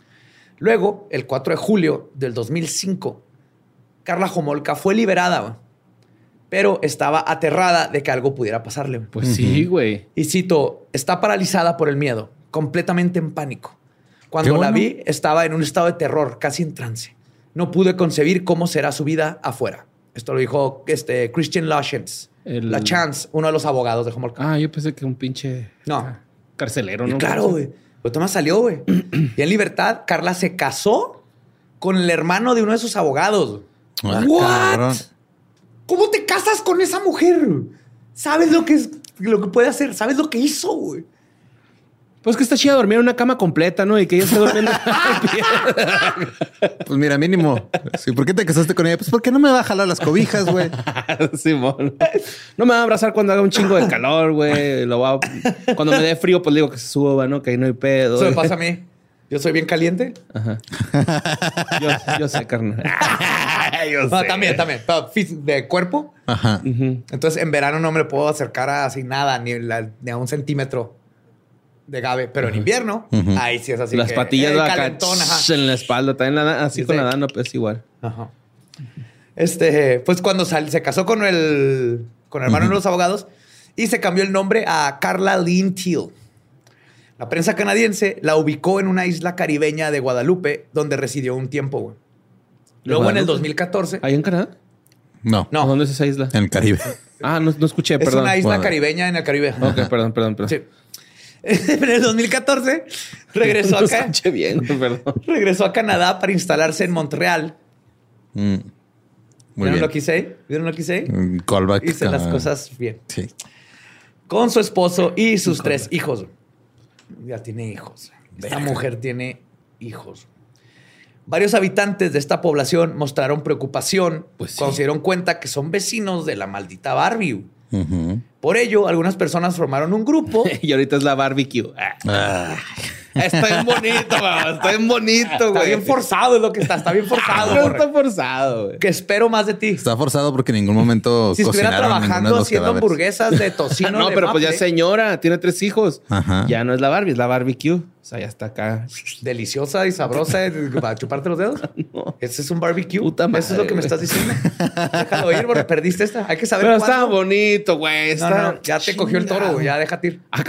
Luego, el cuatro de julio del dos mil cinco, Carla Homolka fue liberada, pero estaba aterrada de que algo pudiera pasarle. Pues uh-huh. sí, güey. Y cito, está paralizada por el miedo, completamente en pánico. Cuando bueno. la vi, estaba en un estado de terror, casi en trance. No pude concebir cómo será su vida afuera. Esto lo dijo este, Christian Lachance. El... Lachance, uno de los abogados de Homolka. Ah, yo pensé que un pinche no. carcelero, ¿no? Y claro, güey. Pero Tomás salió, güey. Y en libertad, Carla se casó con el hermano de uno de sus abogados. Ah, ¿What? Cabrón. ¿Cómo te casas con esa mujer? ¿Sabes lo que, es, lo que puede hacer? ¿Sabes lo que hizo, güey? Pues que está chida dormir en una cama completa, ¿no? Y que ella esté durmiendo. Pues mira, mínimo. Sí, ¿por qué te casaste con ella? Pues porque no me va a jalar las cobijas, güey. Simón. No me va a abrazar cuando haga un chingo de calor, güey. Lo va a... Cuando me dé frío, pues digo que se suba, ¿no? Que ahí no hay pedo. Eso me pasa a mí. Yo soy bien caliente. Ajá. Yo, yo sé, carnal. yo no, sé. También, también. De cuerpo. Ajá. Uh-huh. Entonces, en verano no me puedo acercar a así nada, ni, la, ni a un centímetro de Gabe. Pero uh-huh. en invierno, uh-huh. ahí sí es así. Las que, patillas eh, acá calentón, ajá. en la espalda. También la, así sí, con sí. la dano, pues igual. Ajá. Este, pues cuando sal, se casó con el, con el hermano uh-huh. de los abogados y se cambió el nombre a Carla Lynn Teal. La prensa canadiense la ubicó en una isla caribeña de Guadalupe, donde residió un tiempo, güey. Luego en el dos mil catorce... ¿Ahí en Canadá? No. No. ¿Dónde es esa isla? En el Caribe. Ah, no, no escuché, es perdón. Es una isla bueno. caribeña en el Caribe. Ok, perdón, perdón, perdón. Sí. En el dos mil catorce regresó no acá. Escuché bien, perdón. Regresó a Canadá para instalarse en Montreal. Mm. Muy ¿Vieron bien. lo que hice? ¿Vieron lo que hice? Un callback. Hice uh, las cosas bien. Sí. Con su esposo y sus tres callback. hijos. Ya tiene hijos. Esta mujer tiene hijos. Varios habitantes de esta población mostraron preocupación pues sí. cuando se dieron cuenta que son vecinos de la maldita Barbie. Uh-huh. Por ello, algunas personas formaron un grupo. Y ahorita es la barbecue. Ah. Está bien bonito, mamá. Está bien bonito, güey. Está bien forzado es lo que está. Está bien forzado. No está forzado, güey. Que espero más de ti. Está forzado porque en ningún momento si estuviera trabajando haciendo cadáveres. hamburguesas de tocino. No, de pero maple. pues ya señora, tiene tres hijos. Ajá. Ya no es la Barbie, es la barbecue. sea, ya está acá. Deliciosa y sabrosa para chuparte los dedos. No. Ese es un barbecue. Puta madre, eso es lo que me estás diciendo. Déjalo ir, porque perdiste esta. Hay que saber Pero cuándo. está bonito, güey. Está... No, no, ya te Chingado. Cogió el toro, güey. Ya déjate ir. Ah,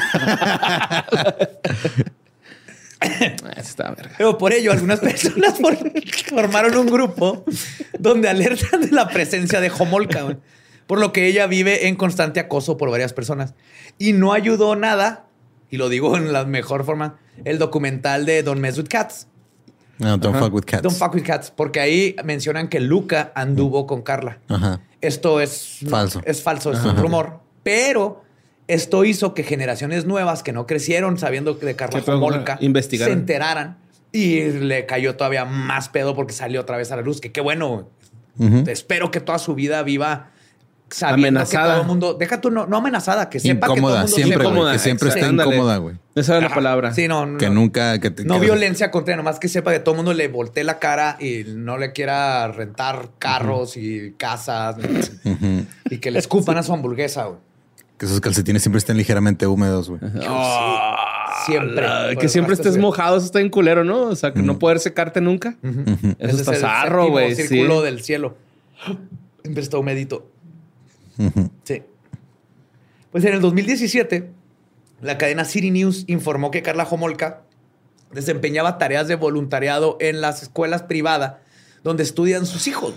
está verga. Pero por ello, algunas personas formaron un grupo donde alertan de la presencia de Homolka, güey, por lo que ella vive en constante acoso por varias personas. Y no ayudó nada, y lo digo en la mejor forma, el documental de Don't Mess With Cats. No, Don't Ajá. Fuck With Cats. Don't Fuck With Cats, porque ahí mencionan que Luca anduvo con Carla. Ajá. Esto es falso. Es falso, es Ajá. un rumor. Pero esto hizo que generaciones nuevas que no crecieron sabiendo de Carla Homolka se enteraran y le cayó todavía más pedo porque salió otra vez a la luz. Que qué bueno. Uh-huh. Espero que toda su vida viva sabiendo amenazada. Que todo el mundo... Deja tú, no, no amenazada, que sepa incómoda, que todo el mundo... Siempre, incómoda, güey, que siempre está incómoda, güey. Esa es la palabra. Sí, no, no. Que nunca... Que te, no que violencia contra ella, nomás que sepa que todo el mundo le voltee la cara y no le quiera rentar carros uh-huh. y casas uh-huh. y que le escupan a su hamburguesa, güey. Que esos calcetines siempre estén ligeramente húmedos, güey. Oh, sí, siempre. La, que siempre estés mojado, eso está bien culero, ¿no? O sea, que uh-huh. no poder secarte nunca. Uh-huh. Eso Ese está zarro, güey. Es el círculo sí. del cielo. Siempre está humedito. Uh-huh. Sí. Pues en el dos mil diecisiete, la cadena City News informó que Carla Homolka desempeñaba tareas de voluntariado en las escuelas privadas donde estudian sus hijos.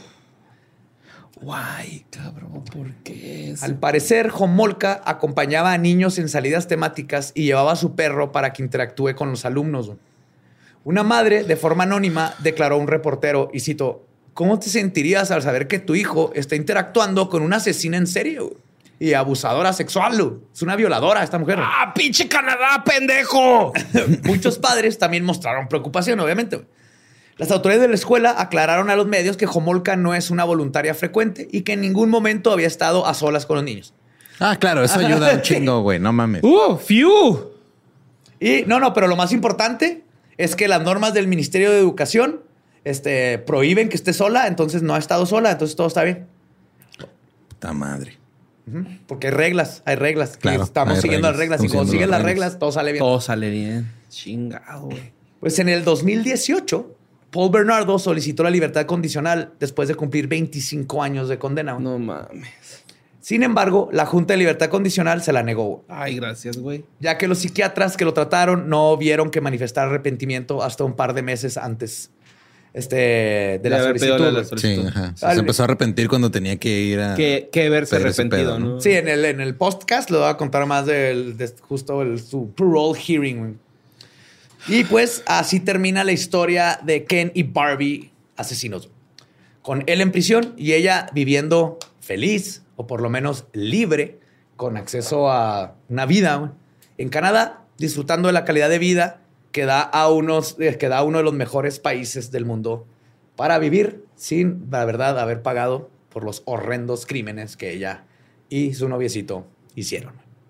Guay, cabrón, ¿por qué? Eso? Al parecer, Homolka acompañaba a niños en salidas temáticas y llevaba a su perro para que interactúe con los alumnos. Una madre, de forma anónima, declaró a un reportero, y cito, ¿cómo te sentirías al saber que tu hijo está interactuando con una asesina en serio y abusadora sexual? Es una violadora esta mujer. ¡Ah, pinche Canadá, pendejo! Muchos padres también mostraron preocupación, obviamente. Las autoridades de la escuela aclararon a los medios que Homolka no es una voluntaria frecuente y que en ningún momento había estado a solas con los niños. Ah, claro, eso ayuda un chingo, güey. No mames. ¡Uh, fiu! Y no, no, pero lo más importante es que las normas del Ministerio de Educación este, prohíben que esté sola, entonces no ha estado sola, entonces todo está bien. Puta madre. Uh-huh. Porque hay reglas, hay reglas. Claro, estamos siguiendo reglas, las reglas y cuando siguen las reglas, reglas, todo sale bien. Todo sale bien. Chingado, güey. Pues en el dos mil dieciocho... Paul Bernardo solicitó la libertad condicional después de cumplir veinticinco años de condena. ¿No? no mames. Sin embargo, la Junta de Libertad Condicional se la negó. Ay, gracias, güey. Ya que los psiquiatras que lo trataron no vieron que manifestara arrepentimiento hasta un par de meses antes este, de, de la, solicitud. La, la solicitud. Sí, ajá. O sea, se empezó a arrepentir cuando tenía que ir a... Que, que verse arrepentido, pedo, ¿no? Sí, en el, en el podcast le voy a contar más del, de justo el, su parole hearing. Y pues así termina la historia de Ken y Barbie asesinos. Con él en prisión y ella viviendo feliz, o por lo menos libre, con acceso a una vida en Canadá, disfrutando de la calidad de vida que da a, unos, que da a uno de los mejores países del mundo para vivir sin, la verdad, haber pagado por los horrendos crímenes que ella y su noviecito hicieron.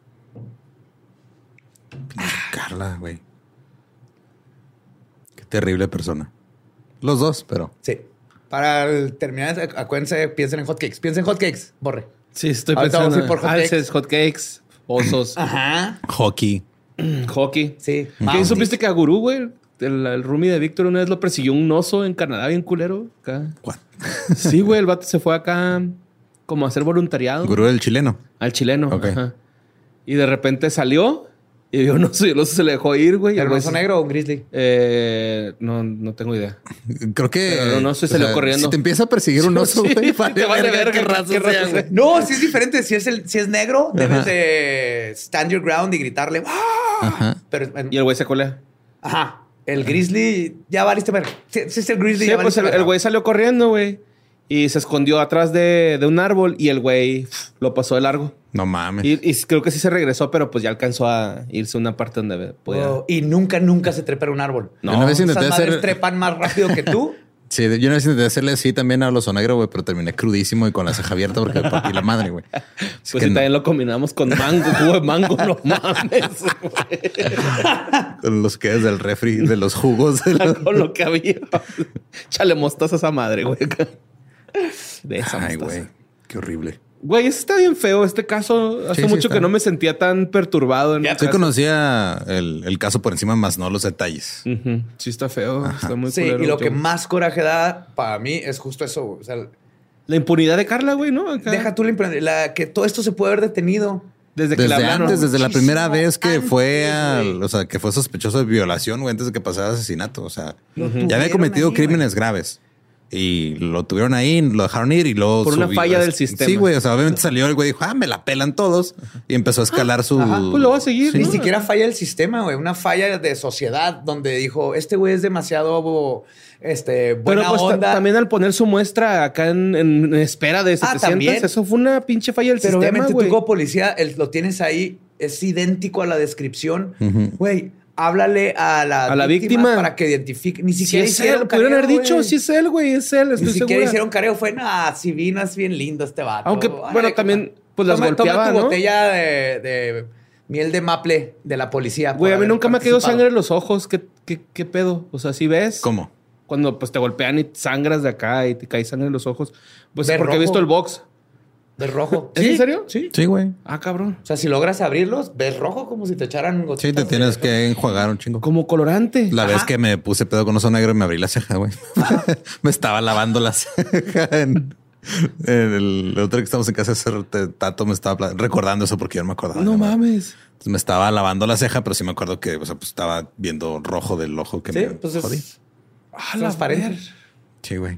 Carla, güey. Terrible persona. Los dos, pero... Sí. Para terminar, acuérdense, piensen en hotcakes. Piensen en hotcakes, borre. Sí, estoy ahorita pensando en por alces, hotcakes, osos. Ajá. Hockey. Hockey. Sí. ¿Qué supiste que a Gurú, güey? El, el roomie de Víctor una vez lo persiguió un oso en Canadá bien culero. Acá. What? Sí, güey. El vato se fue acá como a hacer voluntariado. Gurú del chileno. Al chileno. Ok. Ajá. Y de repente salió... Y vio un oso y el oso se le dejó ir, güey. ¿Era un oso negro o un grizzly? Eh, no, no tengo idea. Creo que... Pero no se salió corriendo. Si te empieza a perseguir un oso, sí, güey, sí, te vas a ver qué raza sea, güey. No, sí es diferente. Si es, el, si es negro, Ajá. debes de stand your ground y gritarle. Ajá. Pero, y el güey se colea. Ajá. El grizzly... Ya valiste ver. Si, si es el grizzly, sí, ya pues valiste el, el güey salió corriendo, güey. Y se escondió atrás de, de un árbol y el güey lo pasó de largo. No mames. Y, y creo que sí se regresó, pero pues ya alcanzó a irse a una parte donde podía... Oh, y nunca, nunca se trepa en un árbol. No, yo una vez intenté esas hacer... madres trepan más rápido que tú. Sí, yo una vez intenté hacerle así también al oso negro, güey, pero terminé crudísimo y con la ceja abierta porque me partí la madre, güey. Pues sí, no. También lo combinamos con mango, jugo de mango, no mames, güey. Con los que es del refri, de los jugos. De los... Con lo que había. Chale mostaza a esa madre, güey. De esa Ay, mostaza. güey. Qué horrible. Güey, ese está bien feo. Este caso, hace sí, sí, mucho está. que no me sentía tan perturbado. En Ya, sí conocía el, el caso por encima, más no los detalles. Uh-huh. Sí está feo. Ajá. Está muy Sí, culero, y lo tío. que más coraje da para mí es justo eso. O sea, la impunidad de Carla, güey, ¿no? Acá. Deja tú la impunidad. La, que todo esto se puede haber detenido. Desde que desde la hablaron. antes, desde la primera vez que antes, fue al, güey. o sea, que fue sospechoso de violación, güey, antes de que pasara asesinato. O sea, Uh-huh. ya había cometido ahí, crímenes güey. graves. Y lo tuvieron ahí, lo dejaron ir y luego... Por una subió- falla del sistema. Sí, güey. O sea, obviamente salió el güey y dijo, ah, me la pelan todos. Y empezó a escalar su... Ajá, pues lo va a seguir, Sí. Ni ¿no? siquiera falla el sistema, güey. Una falla de sociedad donde dijo, este güey es demasiado este, buena Pero pues ta- onda. también al poner su muestra acá en, en espera de Ah, setecientos, ¿también? eso fue una pinche falla del Pero sistema, obviamente güey. tú como policía el- lo tienes ahí, es idéntico a la descripción. Ujú. Güey, háblale a la, A la víctima. para que identifique. Ni Si siquiera es hicieron él, pudieron haber careo, dicho, güey. si es él, güey, es él, Ni estoy siquiera segura. hicieron careo. Fue, nah, si vino, es bien lindo este vato. Aunque, Órale, bueno, compa. también, pues las Toma- golpeaba, toma tu ¿no? botella de, de miel de maple de la policía. por Güey, a mí haber nunca me ha caído participado. sangre en los ojos. ¿Qué, qué, qué pedo? O sea, si ves... ¿Cómo? Cuando pues te golpean y sangras de acá y te cae sangre en los ojos. Pues De porque he rojo. visto el box. De rojo. ¿Es en serio? Sí. Sí, güey. Ah, cabrón. O sea, si logras abrirlos, ves rojo como si te echaran Sí, gotitas te de- tienes que enjuagar un chingo. Como colorante. La vez Ajá. que me puse pedo con oso negro y me abrí la ceja, güey. Me estaba lavando la ceja en, en el otro que estamos en casa de ese Tato. Me estaba pla- recordando eso porque yo no me acordaba. No de nada. mames. Entonces me estaba lavando la ceja, pero sí me acuerdo que o sea, pues estaba viendo rojo del ojo que Sí, me pues jodí. es Ah, la transparente. ver. Sí, güey.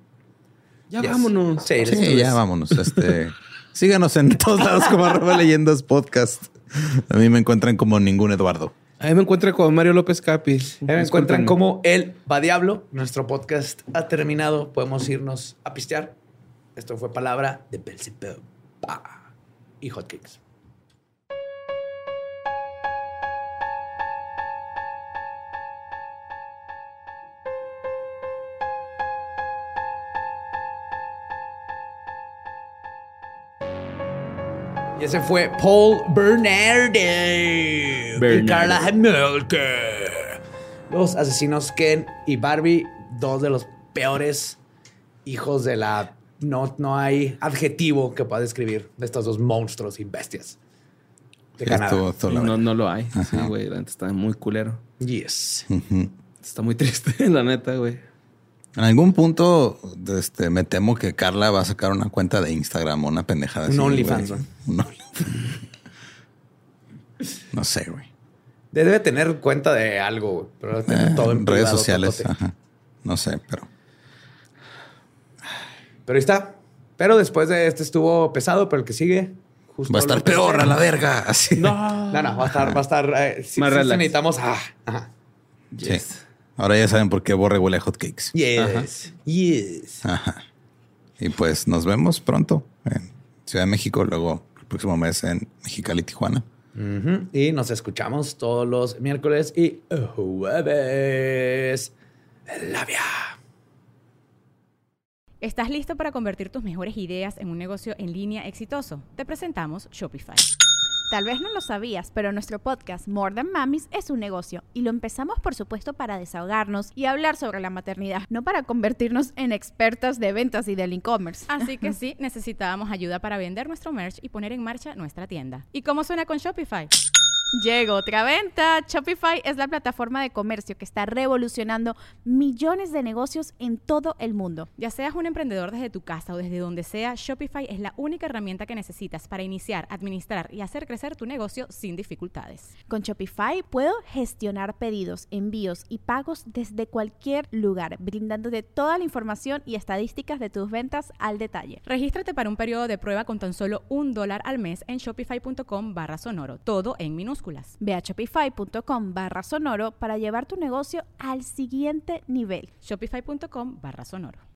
Ya Yes. vámonos. Sí, Sí, esto ya es- vámonos. Este, síganos en todos lados como arroba leyendas podcast. A mí me encuentran como ningún Eduardo. Ahí me encuentro con Mario López Capi. Ahí me encuentran como el va diablo. Nuestro podcast ha terminado. Podemos irnos a pistear. Esto fue palabra de Belzebub Pa. y Hotcakes. Y ese fue Paul Bernardo y Bernardo. Carla Hamilke. Los asesinos Ken y Barbie, dos de los peores hijos de la... No, no hay adjetivo que pueda describir de estos dos monstruos y bestias de Canadá. Esto, esto, la No, verdad. no lo hay. Sí, güey. La neta está muy culero. Yes. Ujú. Está muy triste, la neta, güey. En algún punto, este, me temo que Carla va a sacar una cuenta de Instagram o una pendejada Un así, OnlyFans, güey. ¿no? Un OnlyFans. No sé, güey. Debe tener cuenta de algo, güey, pero debe tener Eh, todo en redes privado, sociales. totote. Ajá. No sé, pero Pero ahí está. Pero después de este estuvo pesado, pero el que sigue... justo va a estar lo que peor sea. a la verga. Así. No. No, no, va a estar... Va a estar eh, sí, Más sí, sí relax. necesitamos... Ah, ajá. Sí. Ahora ya saben por qué Borre huele a hotcakes. Yes. Yes. Ajá. Y pues nos vemos pronto en Ciudad de México, luego el próximo mes en Mexicali, Tijuana. Ujú. Y nos escuchamos todos los miércoles y jueves. Labia. ¿Estás listo para convertir tus mejores ideas en un negocio en línea exitoso? Te presentamos Shopify. Tal vez no lo sabías, pero nuestro podcast More Than Mamis es un negocio y lo empezamos por supuesto para desahogarnos y hablar sobre la maternidad, no para convertirnos en expertas de ventas y del e-commerce. Así que sí, necesitábamos ayuda para vender nuestro merch y poner en marcha nuestra tienda. ¿Y cómo suena con Shopify? Llegó otra venta. Shopify es la plataforma de comercio que está revolucionando millones de negocios en todo el mundo. Ya seas un emprendedor desde tu casa o desde donde sea, Shopify es la única herramienta que necesitas para iniciar, administrar y hacer crecer tu negocio sin dificultades. Con Shopify puedo gestionar pedidos, envíos y pagos desde cualquier lugar, brindándote toda la información y estadísticas de tus ventas al detalle. Regístrate para un periodo de prueba con tan solo un dólar al mes en shopify.com barra sonoro, todo en minúsculas. Ve a shopify.com barra sonoro para llevar tu negocio al siguiente nivel. Shopify.com barra sonoro.